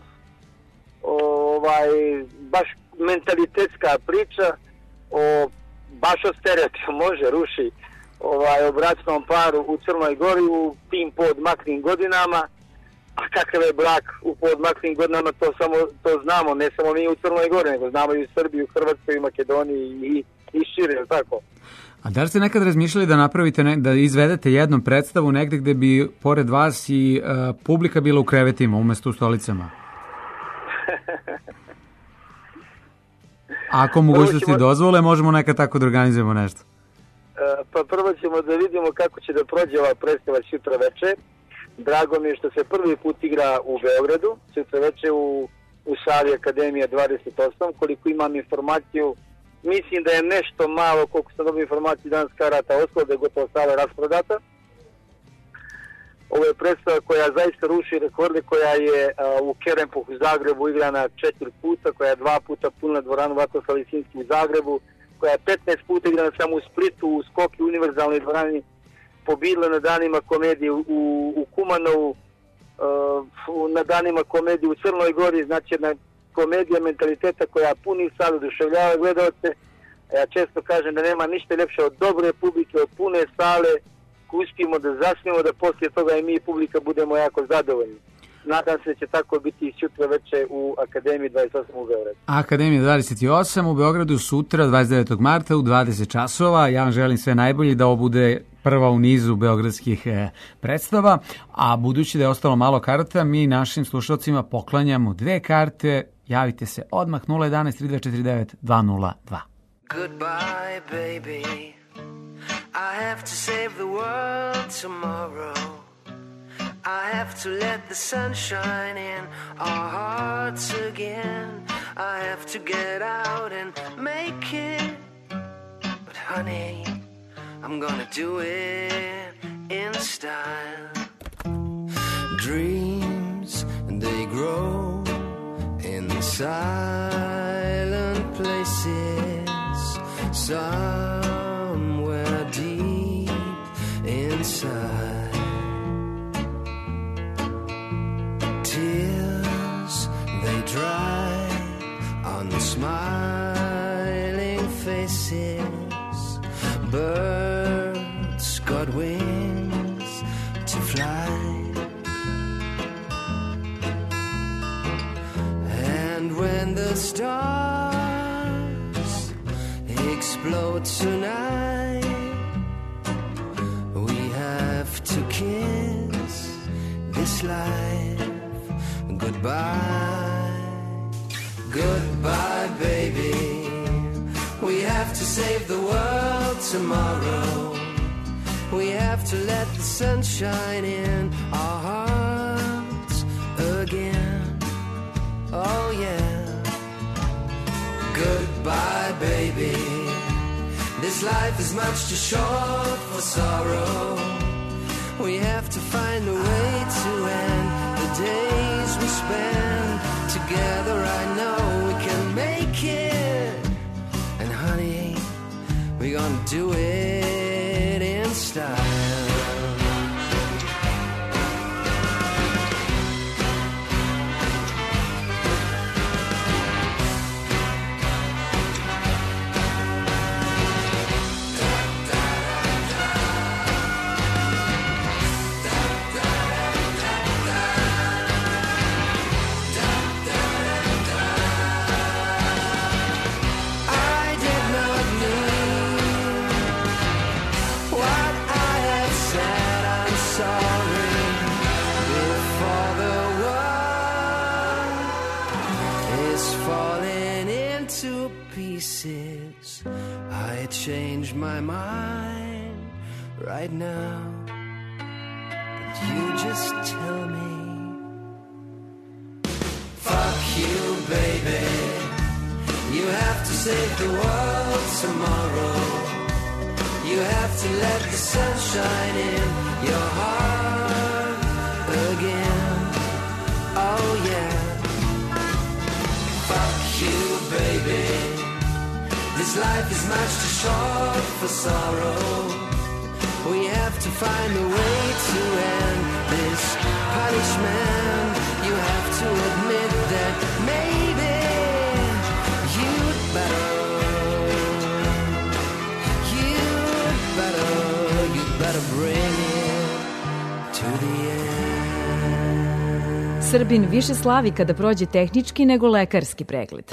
o, ovaj, baš mentalitetska priča, o, baš o stereotipu, može, ruši ovaj, o bračnom paru u Crnoj Gori u tim poodmaklim godinama. A kakav je brak u poodmaklim godinama, to samo to znamo, ne samo mi u Crnoj Gori, nego znamo i u Srbiji, u Hrvatskoj, u Makedoniji i, i šire, tako. A da li ste nekad razmišljali da napravite, ne, da izvedete jednom predstavu negde gde bi pored vas i uh, publika bila u krevetima umesto u stolicama? Ako mogućnosti ćemo... dozvole, možemo nekad tako da organizujemo nešto. Uh, pa prvo ćemo da vidimo kako će da prođe ova predstava sutra veče. Drago mi je što se prvi put igra u Beogradu, sutra veče u, u sali Akademija dvadeset osam, koliko imam informaciju. Mislim da je nešto malo, koliko sam dobio informaciju danas karata ostalo, da je gotovo sala rasprodata. Ovo je predstava koja zaista ruši rekorde, koja je a, u Kerempuh u Zagrebu igrana četiri puta, koja je dva puta puna dvoranu Vatroslav Lisinski u Zagrebu, koja je petnaest puta igrana samo u Splitu, u Skoki, u univerzalnoj dvorani, pobjedila na danima komedije u, u Kumanovu, uh, na danima komedije u Crnoj Gori, znači jedna komedija mentaliteta koja puni sale, oduševljava gledalce. Ja često kažem da nema ništa ljepše od dobre publike, od pune sale, ko uspijemo da zasnimo, da poslije toga i mi i publika budemo jako zadovoljni. Nadam se da će tako biti i sutra veče u Akademiji dvadeset osam u Beogradu. Akademija dvadeset osam u Beogradu sutra dvadeset devetog marta u dvadeset časova. Ja vam želim sve najbolje da ovo bude prva u nizu beogradskih e, predstava, a budući da je ostalo malo karata, mi našim slušalcima poklanjamo dve karte. Javite se odmah nula jedan tri dva četiri devet dva nula dva. Goodbye, baby. I have to save the world tomorrow. I have to let the sun shine in our hearts again. I have to get out and make it. But honey, I'm gonna do it in style. Dreams, they grow in silent places, somewhere deep inside. Tears, they dry on the smiling faces. Birds got wings to fly. And when the stars explode tonight, we have to kiss this life goodbye. Goodbye, baby. We have to save the world tomorrow. We have to let the sun shine in our hearts again. Oh yeah. Goodbye, baby. This life is much too short for sorrow. We have to find a way to end the days we spend together. I know we can make it. And honey, we're gonna do it in style. I changed my mind right now, but you just tell me. Fuck you, baby. You have to save the world tomorrow. You have to let the sun shine in your heart again. Oh yeah. Fuck you, baby. This life is much too short for sorrow. We have to find a way to end this punishment. You have to admit that maybe you'd better, you'd better, you'd better bring it to the end. Srbin više slavi kada prođe tehnički nego lekarski pregled.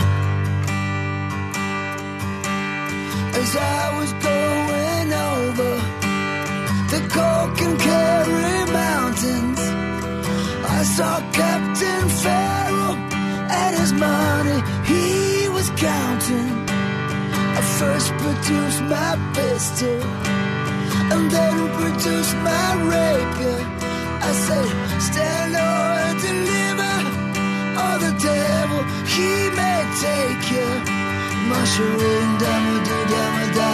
As I was going over the Coke and Kerry Mountains, I saw Captain Farrell and his money he was counting. I first produced my pistol and then produced my rapier. I said, stand or deliver, or the devil he may take you. Mushroom, dama-doo, dama-da.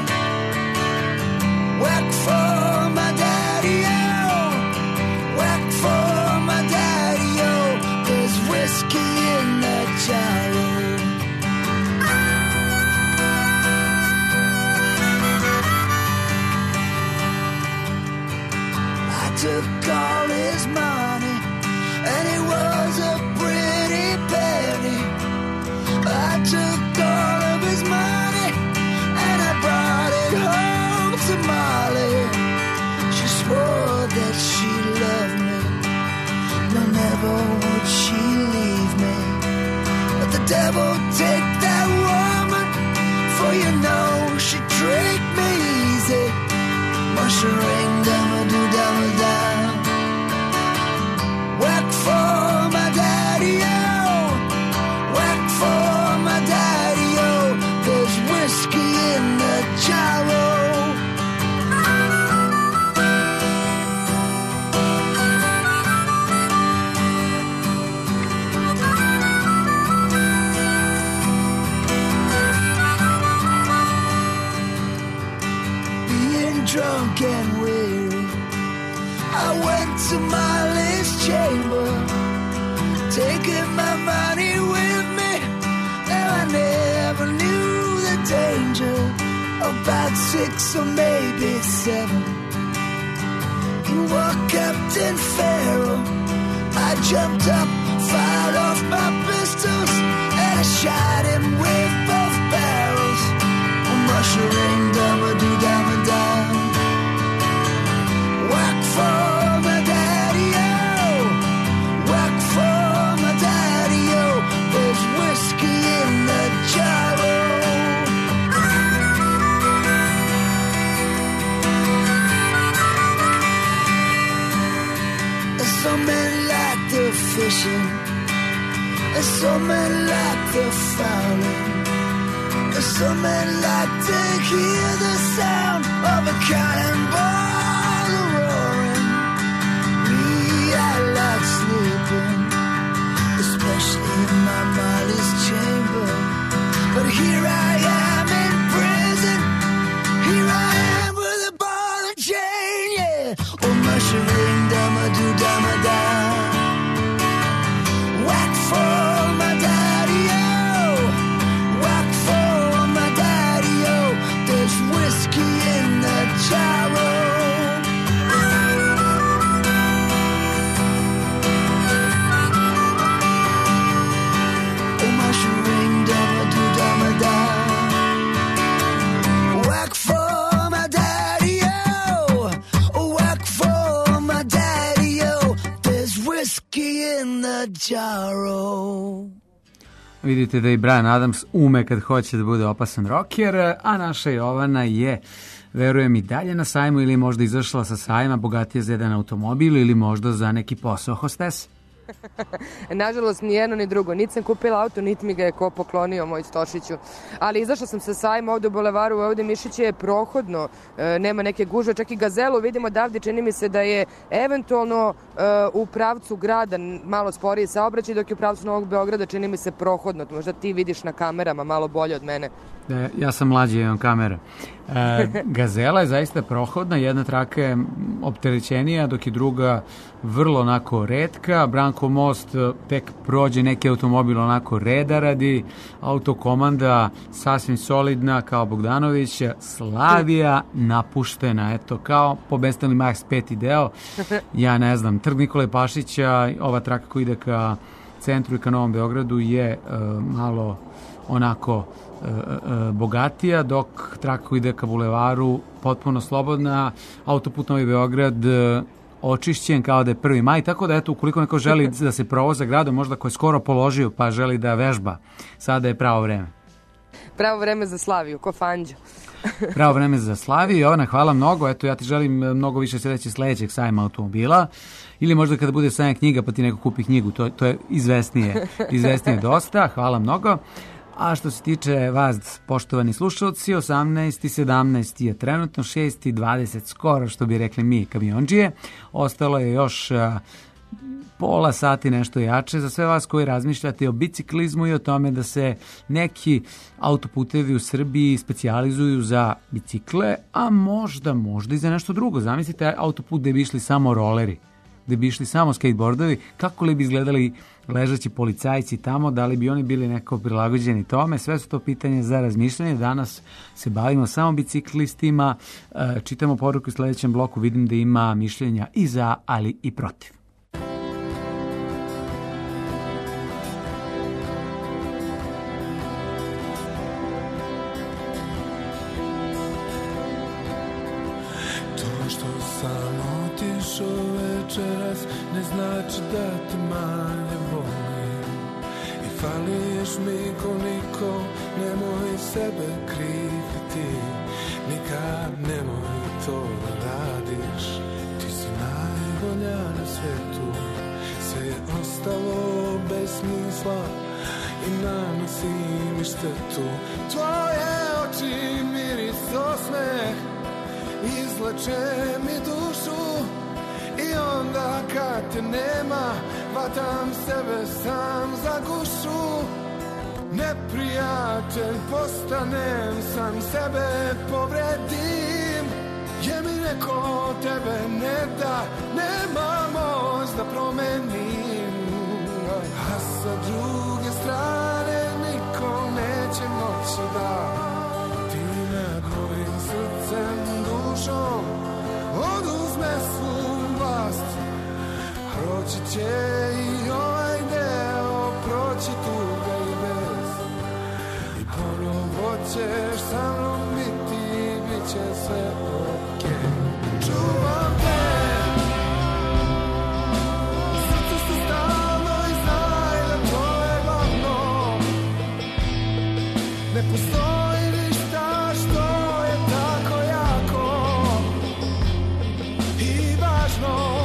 Whack for my daddy-o, whack for my daddy-o. There's whiskey in that gyro. I took all his money, and it was a pretty penny. I took all of his money and I brought it home to Molly. She swore that she loved me, no, never would she leave me. But the devil take that woman, for you know she tricked me easy. Mushroom, dama-doo, dama-da. Whack for my daddy-o, whack for my daddy-o. There's whiskey in the gyro. Being drunk and weary, I went to Molly's chamber, taking my money with me. Now I never knew the danger. About six or maybe seven, you were Captain Farrell. I jumped up, fired off my pistols, and I shot him with both barrels. Mushroom, dama-doo, dama-da. Whack for my daddy-o, whack for my daddy-o. There's whiskey in the gyro. Some men like the fishing, some men like the fowling, Some men like to hear the sound of a cannonball roaring. Me, I like sleeping, especially in my Molly's chamber. But here I am in prison. Here I am with a ball and chain, yeah. Oh, mushroom, dama do dama da. Whack for my daddy-o. Whack for my daddy-o. There's whiskey in the jarro. Oh, mushroom, dama do dama da. Whack for my daddy-o. Whack for my daddy-o. There's whiskey in the jarro. Vidite da i Bryan Adams ume kad hoće da bude opasan rocker, a naša Jovana je, verujem, i dalje na sajmu ili možda izašla sa sajma, bogatija za jedan automobil ili možda za neki posao hostes. Nažalost, ni jedno ni drugo. Niti sam kupila auto, niti mi ga je ko poklonio, moj Stošiću. Ali izašla sam sa sajma ovde u bulevaru, ovde Mišiće je prohodno, e, nema neke gužve, čak i Gazelu vidimo odavde, čini mi se da je eventualno e, u pravcu grada malo sporiji saobraćaj, dok je u pravcu Novog Beograda čini mi se prohodno. Možda ti vidiš na kamerama malo bolje od mene. Da, ja sam mlađi, imam kamera. E, Gazela je zaista prohodna, jedna traka je opterećenija, dok je druga vrlo onako retka. Branko most tek prođe neki automobil onako reda radi, autokomanda sasvim solidna kao Bogdanović, Slavija napuštena, eto, kao pobestali Max peti deo, ja ne znam, Trg Nikole Pašića, ova traka koja ide ka centru i ka Novom Beogradu je uh, malo onako uh, uh, bogatija, dok traka koja ide ka bulevaru potpuno slobodna, autoput Novi Beograd uh, očišćen kao da je prvi maj, tako da eto, ukoliko neko želi da se provoza gradom, možda ko je skoro položio pa želi da vežba, sada je pravo vreme. Pravo vreme za Slaviju, ko Fanđo. Pravo vreme za Slaviju. Jovana, hvala mnogo. Eto, ja ti želim mnogo više sreće sledećeg sajma automobila. Ili možda kada bude sajma knjiga pa ti neko kupi knjigu. To, to je izvesnije. Izvesnije dosta. Hvala mnogo. A što se tiče vas, poštovani slušalci, osamnaest i sedamnaest je trenutno, šest i dvadeset skoro, što bi rekli mi kamionđije. Ostalo je još a, pola sati nešto jače za sve vas koji razmišljate o biciklizmu i o tome da se neki autoputevi u Srbiji specijalizuju za bicikle, a možda, možda i za nešto drugo. Zamislite autoput gde bi išli samo roleri, gde bi išli samo skateboardovi, kako li bi izgledali ležeći policajci tamo, da li bi oni bili neko prilagođeni tome, sve su to pitanje za razmišljanje. Danas se bavimo samo biciklistima, čitamo poruku u sledećem bloku, vidim da ima mišljenja i za, ali i protiv. To što sam otišao večeras ne znači da te manje volim. I fališ mi ko niko, nemoj sebe kriviti. Nikad nemoj to da radiš. Ti si najbolja na svetu. Sve je ostalo bez smisla i nanosi mi štetu. Tvoje oči, miris, osmeh izleče mi dušu. I onda kad te nema, vatam sebe sam za gušu. Neprijatelj postanem, sam sebe povredim. Je mi neko tebe ne da, nema moć da promenim. A sa druge strane niko neće moći da ti nad mojim srcem, dušom oduzme svu vlast. Proći će i ovaj deo, proći tuga i bez. I ponovo ćeš sa mnom biti, bit će sve okej. Čuvam te, u srcu si stalno i znaj da to je glavno. Ne postoji ništa što je tako jako i važno.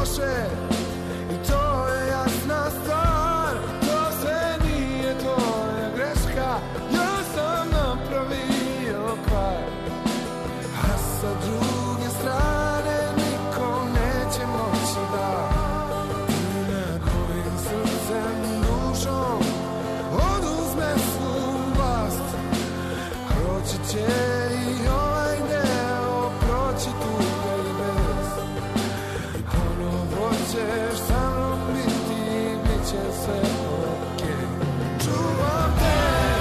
loše i to je jasna stvar. To sve nije tvoja greška, ja sam napravio kvar. A sa druge strane niko neće moći da inakojim srcem, dušom oduzme svu vlast. Proći će i ovaj deo, proći tuga i bez. I ponovo ćeš sa mnom biti, bit će sve okej. Čuvam te,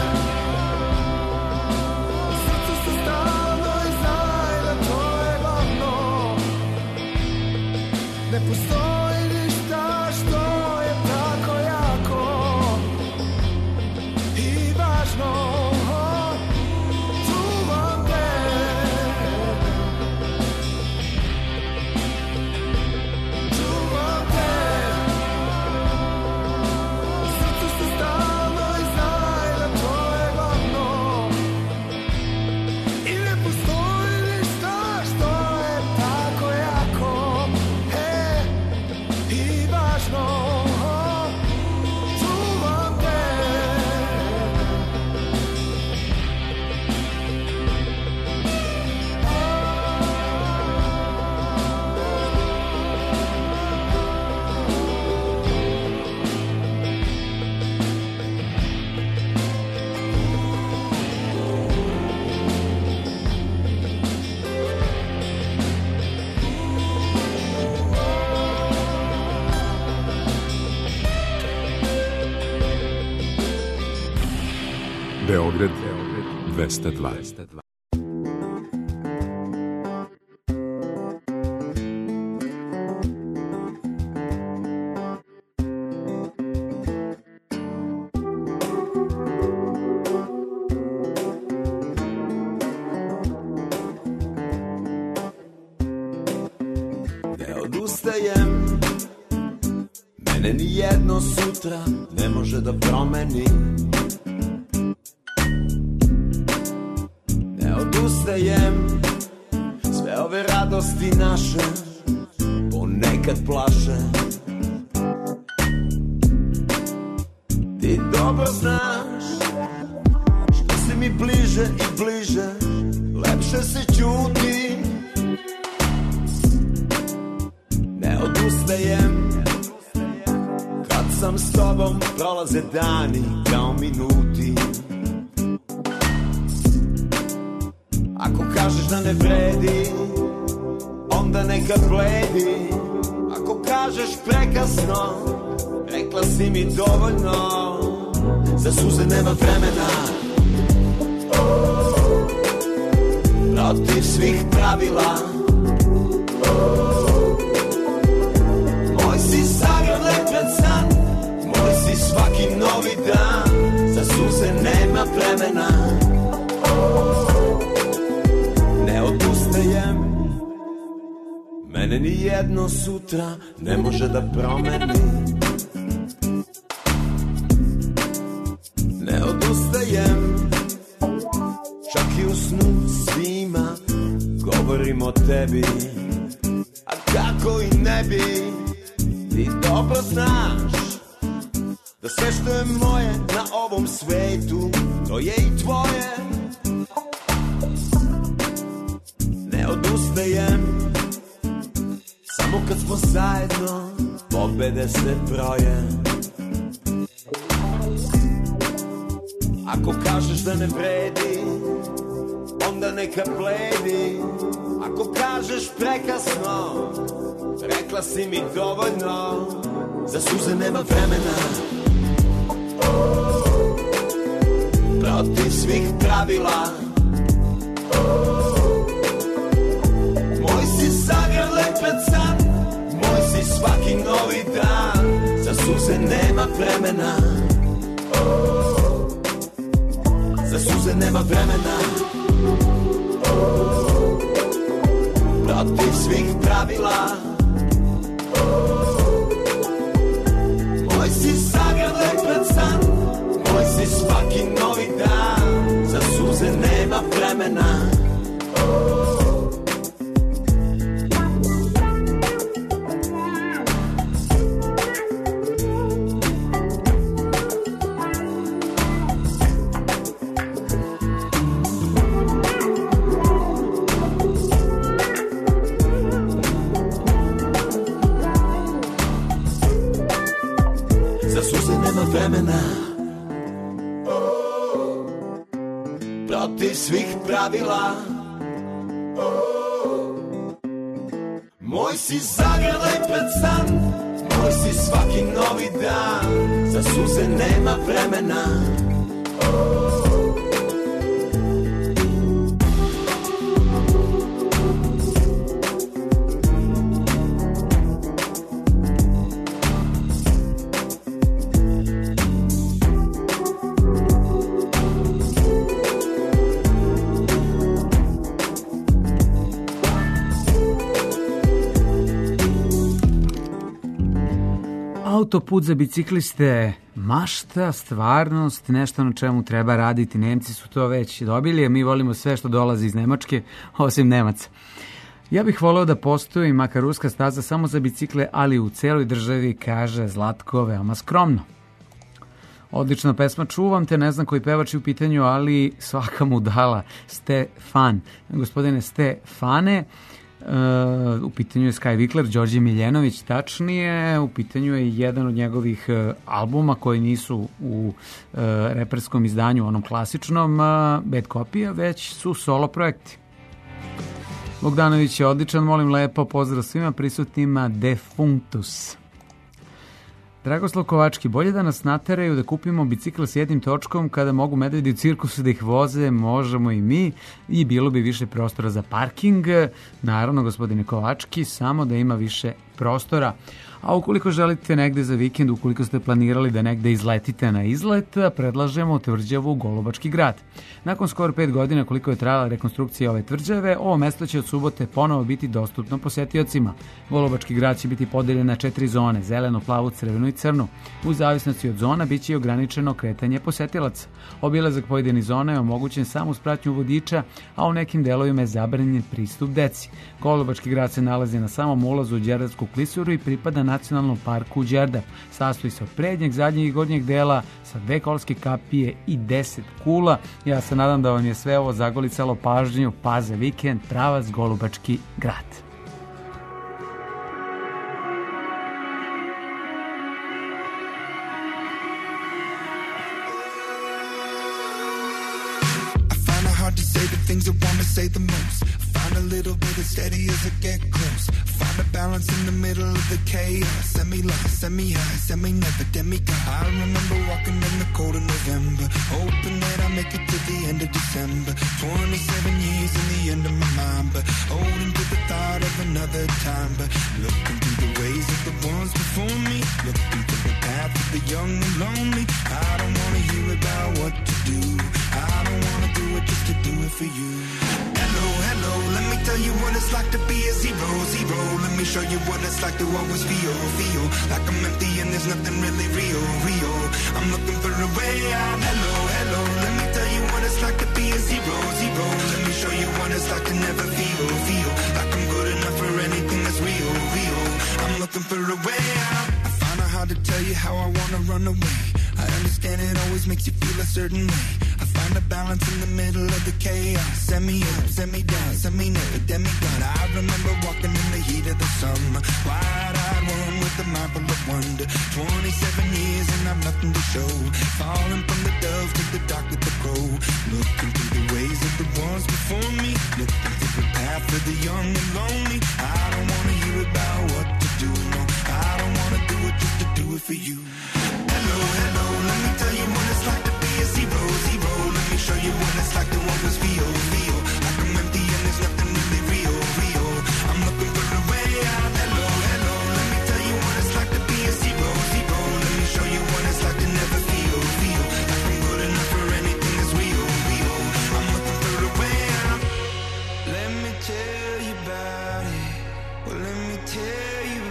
u srcu se stalno i znaj da to je glavno. Ne postoji ništa što je tako jako i važno. Čuvam te, čuvam te, u srcu se stalno i znaj da to je glavno. I ne postoji ništa što je tako jako, e, i važno. Čuvam te. Beograd dvesta dva. Ne odustajem, mene ni jedno sutra ne može da promeni. Ne odustajem, sve ove radosti naše ponekad plaše. Ti dobro znaš, što si mi bliže i bliže, lepše se ćuti. Ne odustajem, kad sam s tobom prolaze dani kao minuti. Ako kažeš da ne vredi, onda neka bledi. Ako kažeš prekasno, rekla si mi dovoljno. Za suze nema vremena, protiv svih pravila. Moj si sagran lepen san, moj si svaki novi dan. Za suze nema vremena, ne odustajem, mene ni jedno sutra ne može da promeni. Ne odustajem, čak i u snu svima govorim o tebi. A kako i ne bi, ti dobro znaš da sve što je moje na ovom svetu, to je i tvoje. Ne odustajem, samo kad smo zajedno, pobede se broje. Ako kažeš da ne vredi, onda neka bledi. Ako kažeš prekasno, rekla si mi dovoljno. Za suze nema vremena, protiv svih pravila. Moj si sagran lepen san, moj si svaki novi dan. Za suze nema vremena, za suze nema vremena, protiv svih pravila. Moj si sagran lepen san, moj si svaki novi dan. Za suze nema vremena. vremena, protiv svih pravila. Moj si zagrlej pred san, moj si svaki novi dan, za suze nema vremena. Autoput za bicikliste, mašta, stvarnost, nešto na čemu treba raditi. Nemci su to već dobili, a mi volimo sve što dolazi iz Nemačke, osim Nemaca. Ja bih voleo da postoji makar ruska staza samo za bicikle, ali u celoj državi, kaže Zlatko veoma skromno. Odlična pesma, čuvam te, ne znam koji pevač je u pitanju, ali svaka mu dala. Stefan, gospodine Stefane, Uh, u pitanju je Sky Vikler, Đorđe Miljenović, tačnije, u pitanju je jedan od njegovih uh, albuma koji nisu u uh, reperskom izdanju, onom klasičnom, uh, Bad Copy, već su solo projekti. Bogdanović je odličan, molim lepo, pozdrav svima prisutnima, Defunctus. Dragoslav Kovački, bolje da nas nateraju da kupimo bicikl s jednim točkom kada mogu medvedi u cirkusu da ih voze, možemo i mi i bilo bi više prostora za parking. Naravno, gospodine Kovački, samo da ima više prostora. A ukoliko želite negde za vikend, ukoliko ste planirali da negde izletite na izlet, predlažemo tvrđavu Golubački grad. Nakon skoro pet godina koliko je trajala rekonstrukcija ove tvrđave, ovo mesto će od subote ponovo biti dostupno posetiocima. Golubački grad će biti podeljen na četiri zone, zelenu, plavu, crvenu i crnu. U zavisnosti od zona biće i ograničeno kretanje posetilaca. Obilazak pojedinih zona je omogućen samo uz pratnju vodiča, a u nekim delovima je zabranjen pristup deci. Golubački grad se nalazi na samom ulazu u Đerdarsku klisuru i pripada Nacionalnom parku Đerdap. Sastoji se od prednjeg, zadnjeg i gornjeg dela sa dve kolske kapije i deset kula. Ja se nadam da vam je sve ovo zagolicalo pažnju, pa za vikend pravac Golubački grad. Hard to say the things I want to say the most. Find a little bit of steady as I get close. Find a balance in the middle of the chaos. Semi lost, semi high, semi never demigod. I remember walking in the cold of November, hoping that I make it to the end of December. Twenty-seven years in the end of my mind, but holding to the thought of another time. But looking through the ways of the ones before me, looking through the path of the young and lonely. I don't wanna hear about what to do. I don't wanna do it just to do it for you. Hello, hello, let me tell you what it's like to be a zero, zero. Let me show you what it's like to always feel, feel like I'm empty and there's nothing really real, real. I'm looking for a way out. Hello, hello, let me tell you what it's like to be a zero, zero. Let me show you what it's like to never feel, feel like I'm good enough for anything that's real, real. I'm looking for a way out. I find out how to tell you how I wanna run away. I understand it always makes you feel a certain way. I find a balance in the middle of the chaos. Send me up, send me down, send me never demigod. I remember walking in the heat of the summer, wide-eyed one with a mind full of wonder. Twenty-seven years and I've nothing to show. Falling from the dove to the dark with the crow. Looking through the ways of the ones before me, looking through the path of the young and lonely. I don't wanna hear about what to do, no. I don't wanna do it just to do it for you. Hello, hello, let me tell you what it's like to be a zero, zero. Let me show you what it's like to always feel, feel like I'm empty and there's nothing really real, real. I'm looking for a way out. Hello, hello, let me tell you what it's like to be a zero, zero. Let me show you what it's like to never feel, feel like I'm good enough for anything that's real, real. I'm looking for a way out. Let me tell you about it. Well, let me tell you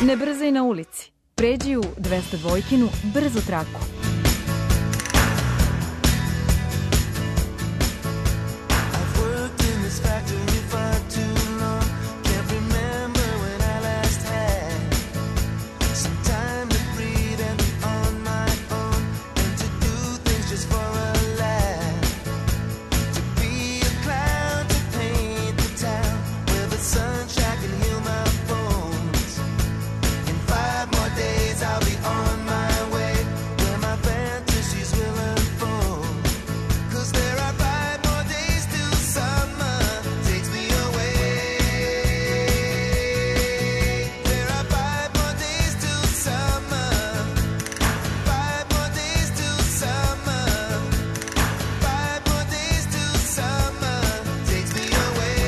Ne brzaj na ulici. Pređi u dvesta dvojkinu brzu traku. I'll be on my way where my fantasies will unfold. Cause there are five more days till summer takes me away. There are five more days till summer. Five more days till summer. Five more days till summer takes me away.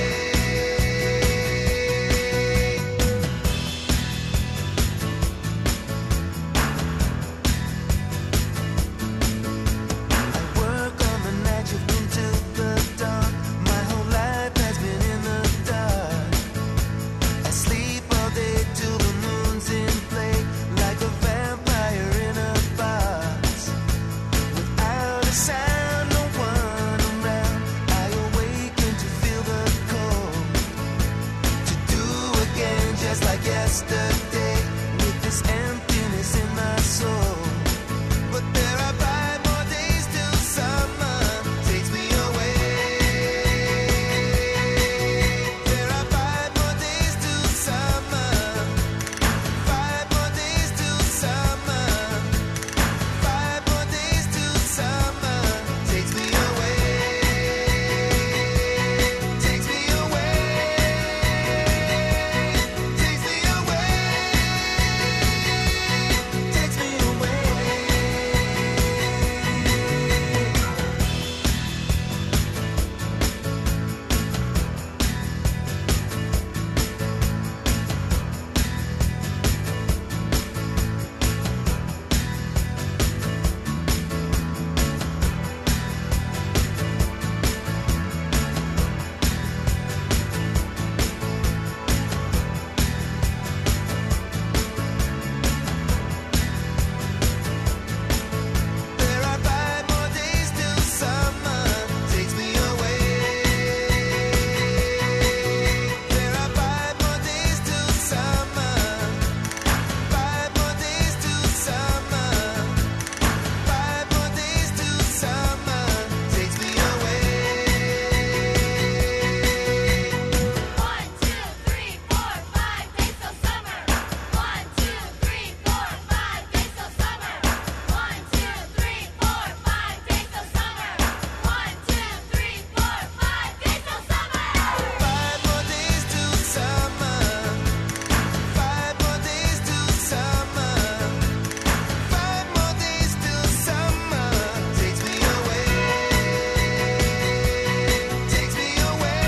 Work on the night shift until the dawn. My whole life has been in the dark. I sleep all day till the moon's in play, like a vampire in a box. Without a sound, no one around, I awaken to feel the cold. To do again just like yesterday, with this emptiness in my soul. But there are five more days till summer takes me away. There are five more days till summer. Five more days till summer. Five more days till summer takes me away. Takes me away. Takes me away. Takes me away. There are five more days till summer takes me away. There are five more days till summer. Five more days till summer. Five more days till summer takes me away. One, two, three, four, five days till summer. One, two, three, four, five days till summer. One, two, three, four, five days till summer. One, two, three, four, five days till summer. Five more days till summer. Five more days till summer. Five more days till summer takes me away. Takes me away.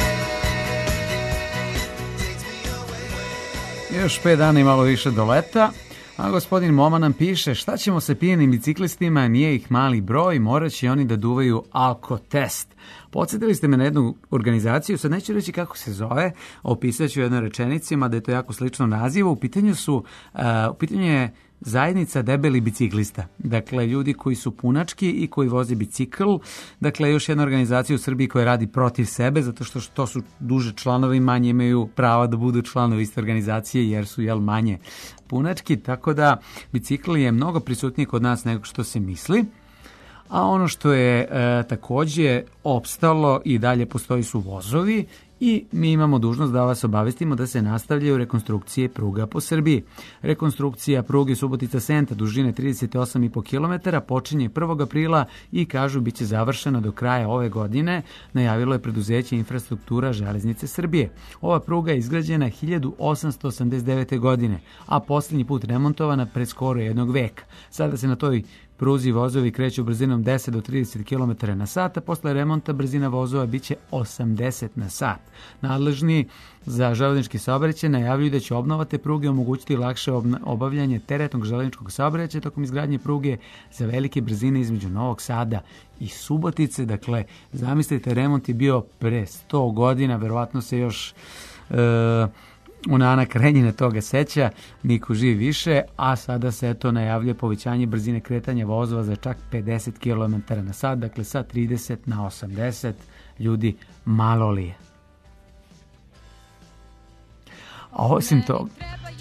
Takes me away. Još pet dana i malo više do leta, a gospodin Moma nam piše šta ćemo sa pijenim biciklistima, nije ih mali broj, morat će oni da duvaju alkotest. Podsjetili ste me na jednu organizaciju, sad neću reći kako se zove, opisat ću u jednoj rečenici, mada je to jako slično nazivu. U pitanju su, uh, u pitanju je zajednica debeli biciklista. Dakle, ljudi koji su punački i koji voze bicikl. Dakle, još jedna organizacija u Srbiji koja radi protiv sebe, zato što to su duže članovi, manje imaju prava da budu članovi iste organizacije, jer su, jel, manje punački. Tako da, bicikl je mnogo prisutniji kod nas nego što se misli. A ono što je e, takođe opstalo i dalje postoji su vozovi i mi imamo dužnost da vas obavestimo da se nastavljaju rekonstrukcije pruga po Srbiji. Rekonstrukcija pruge Subotica-Senta dužine trideset osam i po kilometara počinje prvog aprila i kažu biće završena do kraja ove godine, najavilo je preduzeće Infrastruktura železnice Srbije. Ova pruga je izgrađena hiljadu osamsto osamdeset devete. godine, a posljednji put remontovana pred skoro jednog veka. Sada se na toj pruzi vozovi kreću brzinom deset do trideset kilometara na sat, a posle remonta brzina vozova biće osamdeset na sat. Nadležni za železnički saobraćaj najavljuju da će obnova te pruge omogućiti lakše obavljanje teretnog železničkog saobraćaja tokom izgradnje pruge za velike brzine između Novog Sada i Subotice. Dakle, zamislite, remont je bio pre sto godina, verovatno se još... E, Unana Krenjina toga seća, niko živ više, a sada se to najavljuje povećanje brzine kretanja vozova za čak pedeset kilometara na sat, dakle sa trideset na osamdeset. Ljudi, malo li je? A osim toga,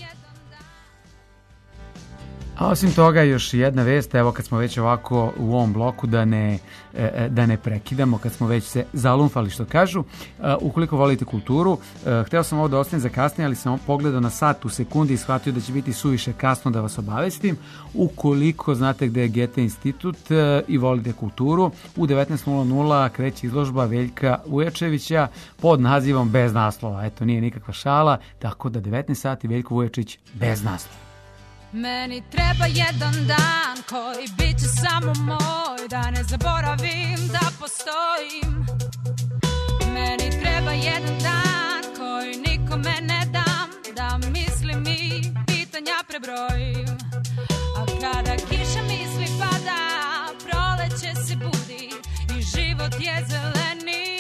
A osim toga još jedna vest, evo kad smo već ovako u ovom bloku da ne, da ne prekidamo, kad smo već se zalumfali što kažu, ukoliko volite kulturu, hteo sam ovo da ostavim za kasnije, ali sam pogledao na sat u sekundi i shvatio da će biti suviše kasno da vas obavestim. Ukoliko znate gde je Gete institut i volite kulturu, u devetnaest nula nula kreće izložba Veljka Vujačevića pod nazivom Bez naslova. Eto, nije nikakva šala, tako da devetnaest sati Veljko Vujačić bez naslova. Meni treba jedan dan koji bit će samo moj, da ne zaboravim da postojim. Meni treba jedan dan koji nikome ne dam, da mislim i pitanja prebrojim. A kada kiša misli pada, proleće se budi i život je zeleni.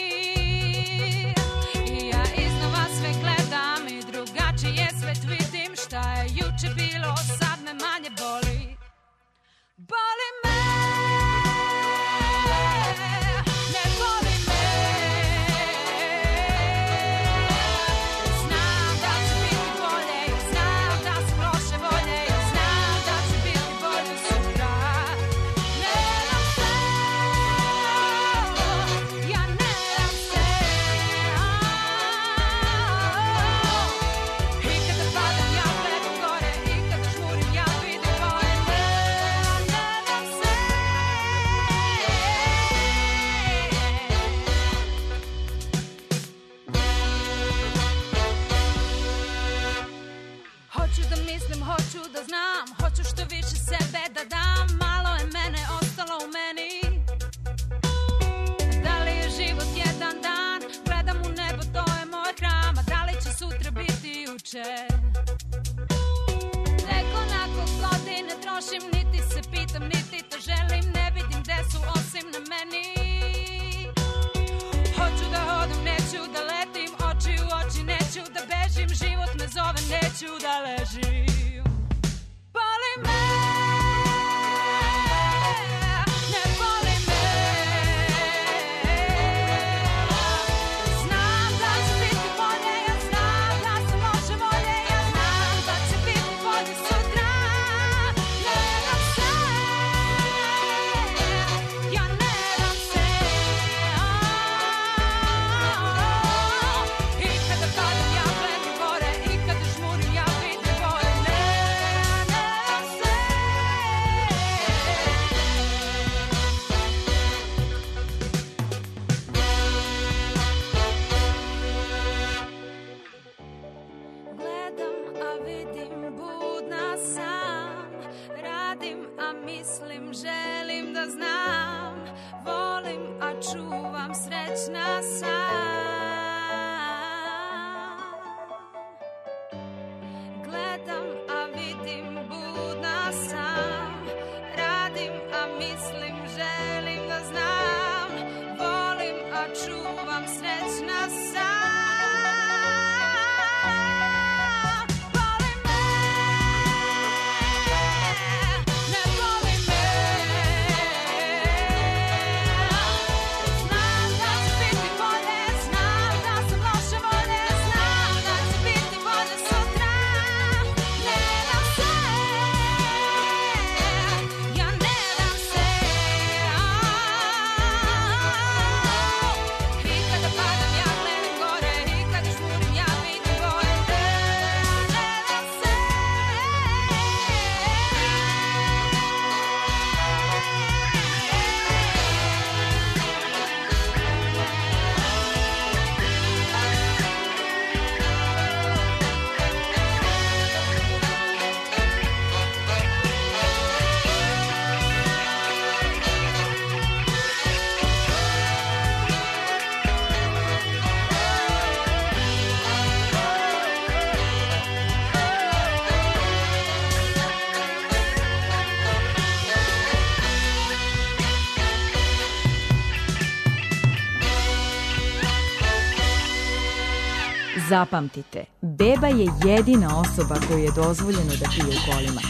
I ja iznova sve gledam i drugačije svet vidim. Šta je juče bilo, sad me manje boli. Boli me, ne boli me. Znam da će biti bolje, znam da sam loše volje, znam da će biti bolje sutra. Ne dam se, ja ne dam se. I kada padam ja gledam gore, i kada žmurim ja vidim boje. Ne, ne dam se. Hoću da mislim, hoću da znam, hoću što više sebe da dam. Malo je mene ostalo u meni. Da li je život jedan dan? Gledam u nebo, to je moj hram. A da li će sutra biti juče? Nekoliko godine trošim, niti se pitam, niti to želim. Ne vidim gde su osim na meni. Hoću da hodam, neću da letim, oči u oči, neću da bežim. Život me zove, neću da ležim. Boli me, ne boli me. Znam da će biti bolje, ja znam da sam loše volje, ja znam da će biti bolje sutra. Ne dam se, ja ne dam se. I kada padam ja gledam gore, i kada žmurim ja vidim boje. Ne, ne dam se. Gledam, a vidim, budna sam. Radim, a mislim, želim da znam. Volim, a čuvam, srećna sam. Gledam, a vidim, budna sam. Radim, a mislim, želim da znam. Volim, a čuvam, srećna sam. Boli me, ne boli me. Znam da će biti bolje, Zapamtite, beba je jedina osoba koju je dozvoljeno da pije u kolima.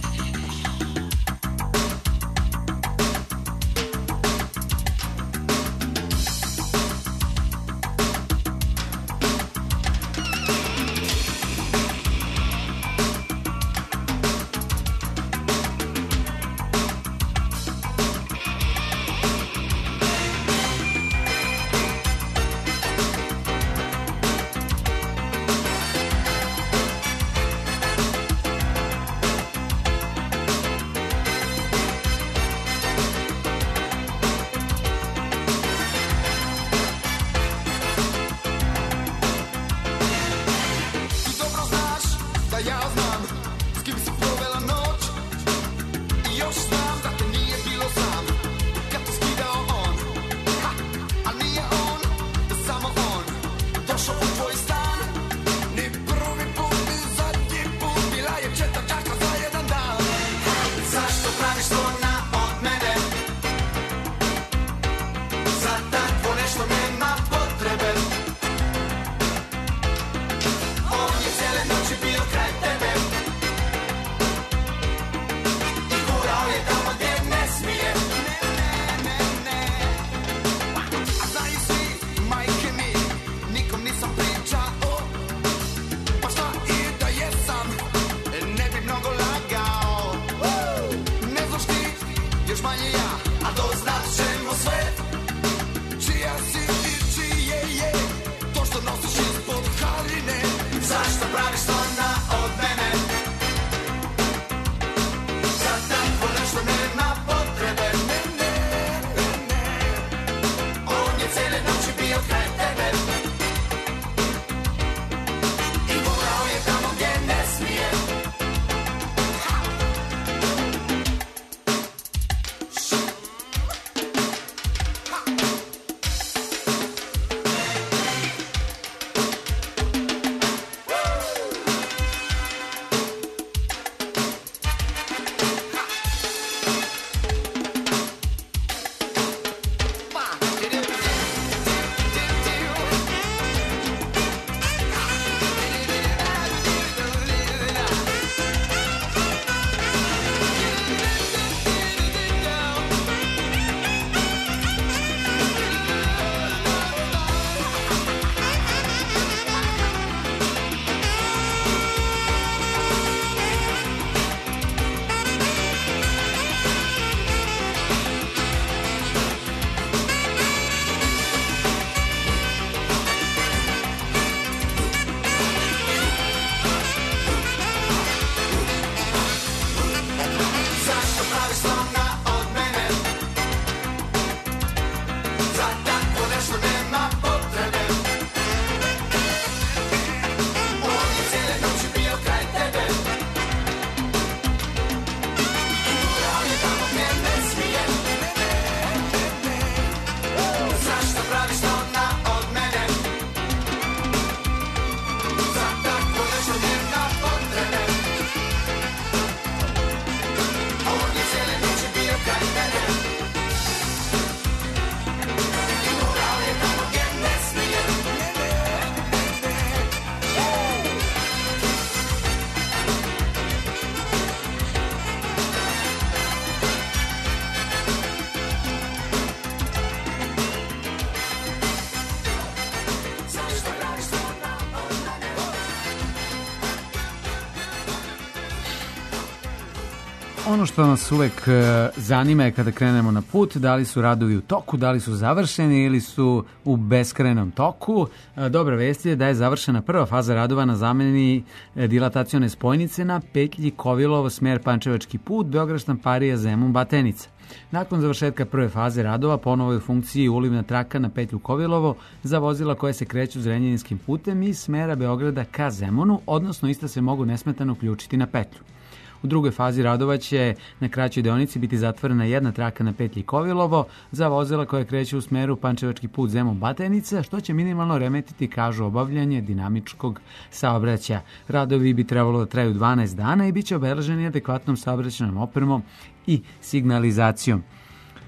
Ono što nas uvek zanima je kada krenemo na put, da li su radovi u toku, da li su završeni ili su u beskrajnom toku. Dobra vest je da je završena prva faza radova na zameni dilatacione spojnice na petlji Kovilovo, smer Pančevački put, Beograd-Štamparija, Zemun-Batenica. Nakon završetka prve faze radova ponovo je u funkciji ulivna traka na petlju Kovilovo za vozila koje se kreću Zrenjaninskim putem iz smera Beograda ka Zemunu, odnosno ista se mogu nesmetano uključiti na petlju. U drugoj fazi radova će na kraćoj deonici biti zatvorena jedna traka na petlji Kovilovo za vozila koje kreću u smeru Pančevački put Zemun-Batenica, što će minimalno remetiti, kažu, obavljanje dinamičkog saobraćaja. Radovi bi trebalo da traju dvanaest dana i bit će obeleženi adekvatnom saobraćajnom opremom i signalizacijom.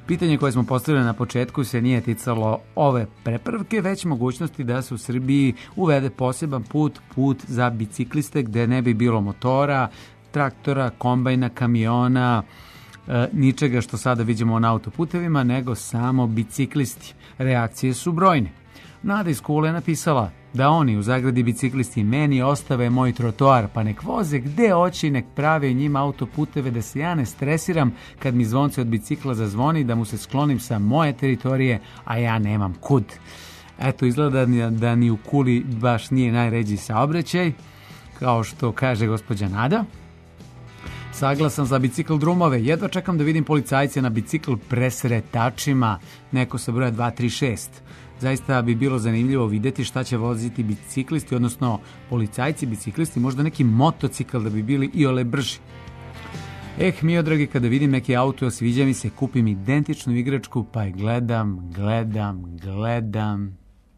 Pitanje koje smo postavili na početku se nije ticalo ove prepravke, već mogućnosti da se u Srbiji uvede poseban put, put za bicikliste gde ne bi bilo motora, traktora, kombajna, kamiona, e, ničega što sada vidimo na autoputevima, nego samo biciklisti. Reakcije su brojne. Nada iz Kule je napisala da oni u zagradi biciklisti meni ostave moj trotoar, pa nek voze gde hoće i nek prave njima autoputeve, da se ja ne stresiram kad mi zvonce od bicikla zazvoni, da mu se sklonim sa moje teritorije, a ja nemam kud. Eto, izgleda da, da ni u Kuli baš nije najređi saobraćaj, kao što kaže gospođa Nada. Saglasan za bicikl drumove, jedva čekam da vidim policajce na bicikl presretačima, neko sa broja dva tri šest. Zaista bi bilo zanimljivo vidjeti šta će voziti biciklisti, odnosno policajci biciklisti, možda neki motocikl da bi bili i ole brži. Eh, miodragi, kada vidim neki auto, sviđa mi se, kupim identičnu igračku, pa je gledam, gledam, gledam.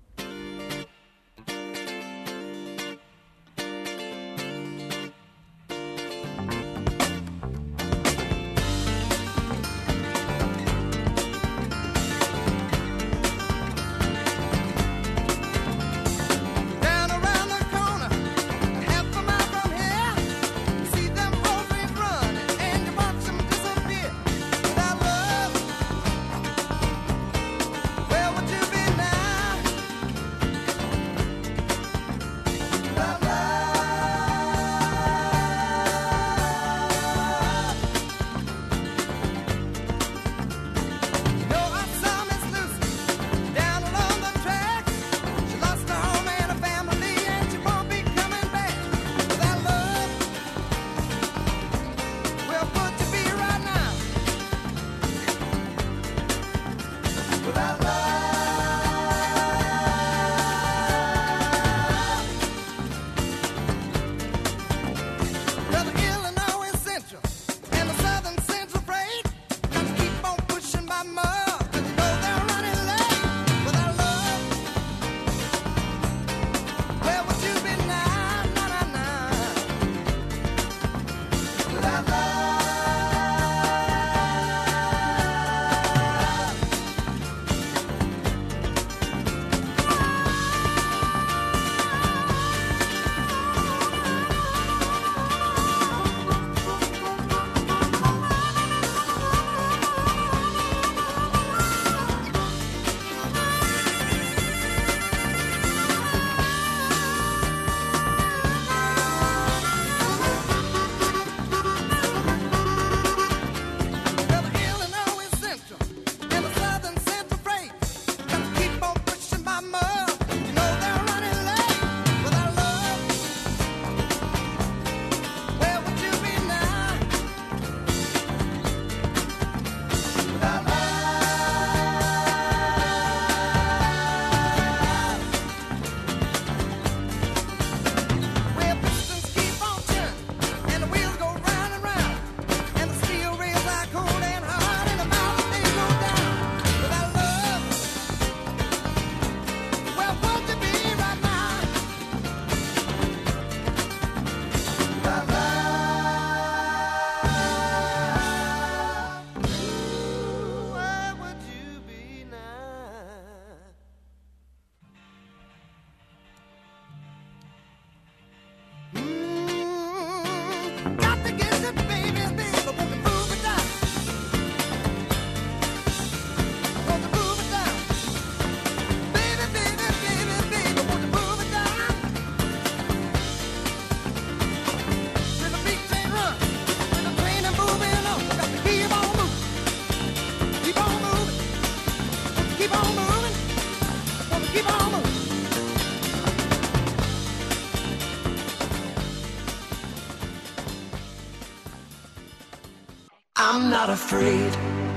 I'm not afraid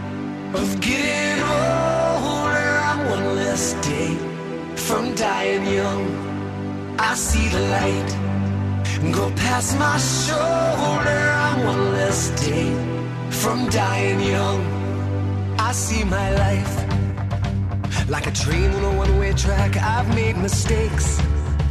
of getting older. I'm one less day from dying young. I see the light go past my shoulder. I'm one less day from dying young. I see my life like a train on a one-way track. I've made mistakes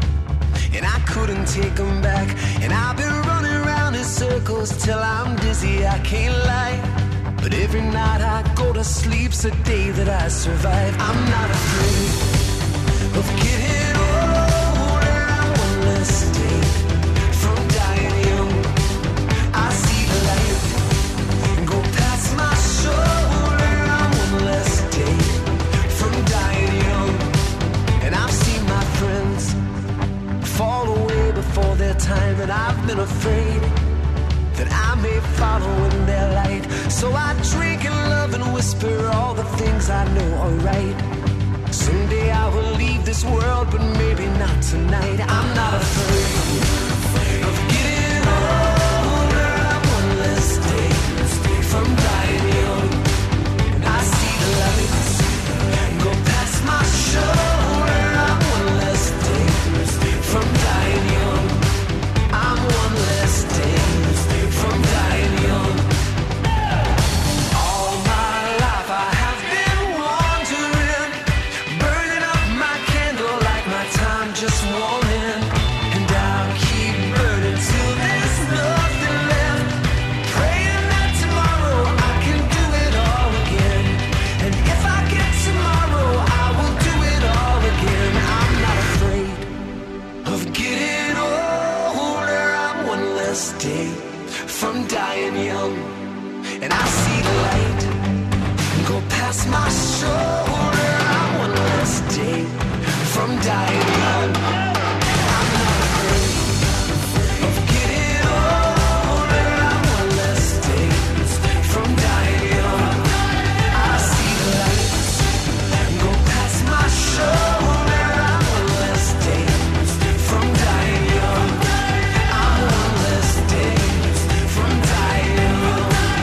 and I couldn't take them back. And I've been running around in circles till I'm dizzy, I can't lie. But every night I go to sleep's a day that I survive. I'm not afraid of getting older. I'm one less day from dying young. I see the light go past my shoulder. I'm one less day from dying young. And I've seen my friends fall away before their time, and I've been afraid that I may follow in their light. So I drink and love and whisper all the things I know are right. Someday I will leave this world, but maybe not tonight. I'm not afraid of getting older. I'm one less day from dying young. And I see the lights go past my shoulder. I'm one less day from dying young. I'm one less day from dying young. All my life I have been wandering, burning up my candle like my time just won't end. And I'll keep burning till there's nothing left, praying that tomorrow I can do it all again. And if I get tomorrow, I will do it all again. I'm not afraid of getting older. I'm one less day from dying young. And I see the light go past my shoulder. I'm one less day from dying young. I'm not afraid of getting older. I'm one less day from dying young. I see the lights go past my shoulder. I'm one less day from dying young. I'm one less day from dying young.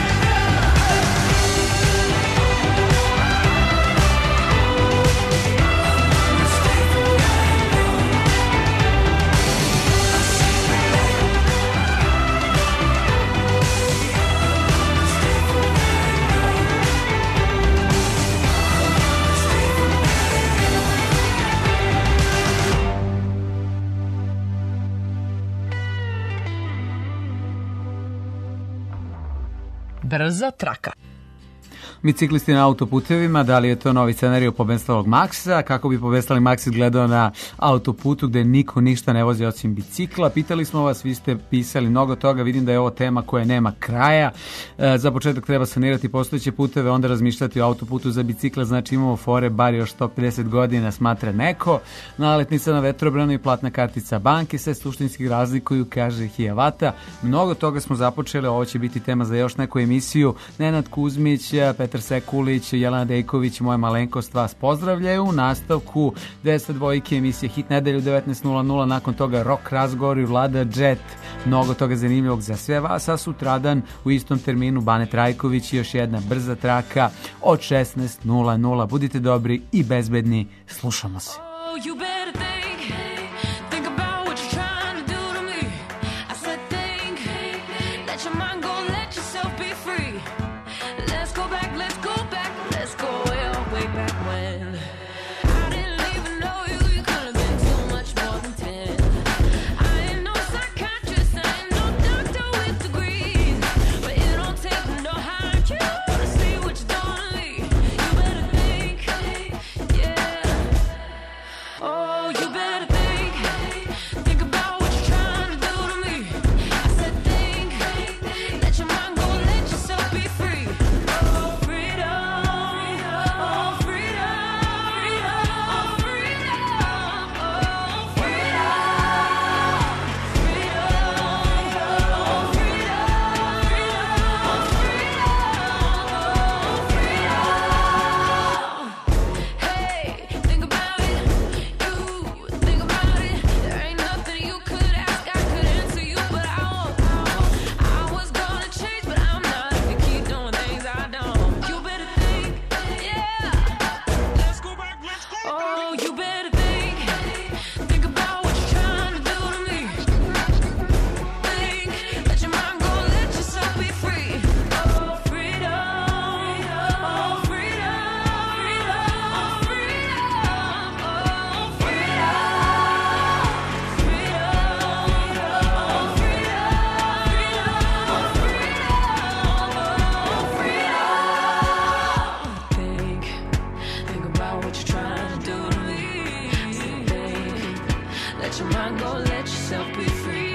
Brza traka. Biciklisti na autoputevima, da li je to novi scenarij pobestalog Maksa, kako bi pobestali Maks izgledao na autoputu gde niko ništa ne vozi osim bicikla. Pitali smo vas, vi ste pisali mnogo toga, vidim da je ovo tema koja nema kraja. E, za početak treba sanirati postojeće puteve, onda razmišljati o autoputu za bicikla, znači imamo fore bar još sto pedeset godina, smatra neko. Naletnica na vetrobranu i platna kartica banke se suštinski razlikuju, kaže Hijavata. Mnogo toga smo započeli, ovo će biti tema za još neku emisiju. Nenad Kuzmić, Petar Sekulić, Jelena Dejković, moja malenkost vas pozdravljaju. U nastavku deset dvojke emisije Hit nedelju devetnaest nula nula, nakon toga rock razgovor i Vlada Jet. Mnogo toga zanimljivog za sve vas, a sutradan u istom terminu Bane Trajković i još jedna brza traka od šesnaest nula nula. Budite dobri i bezbedni, slušamo se. Oh, you better think, think about what you're trying to do to me. I said think, let your mind go, let yourself be free. Let's go back, let's go back, let's go well, way back when. I didn't even know you, you could have been so much more than ten. I ain't no psychiatrist, I ain't no doctor with degrees, but it don't take no hard you to see what you're doing to me. You better think, yeah. Oh. mind, go let yourself be free.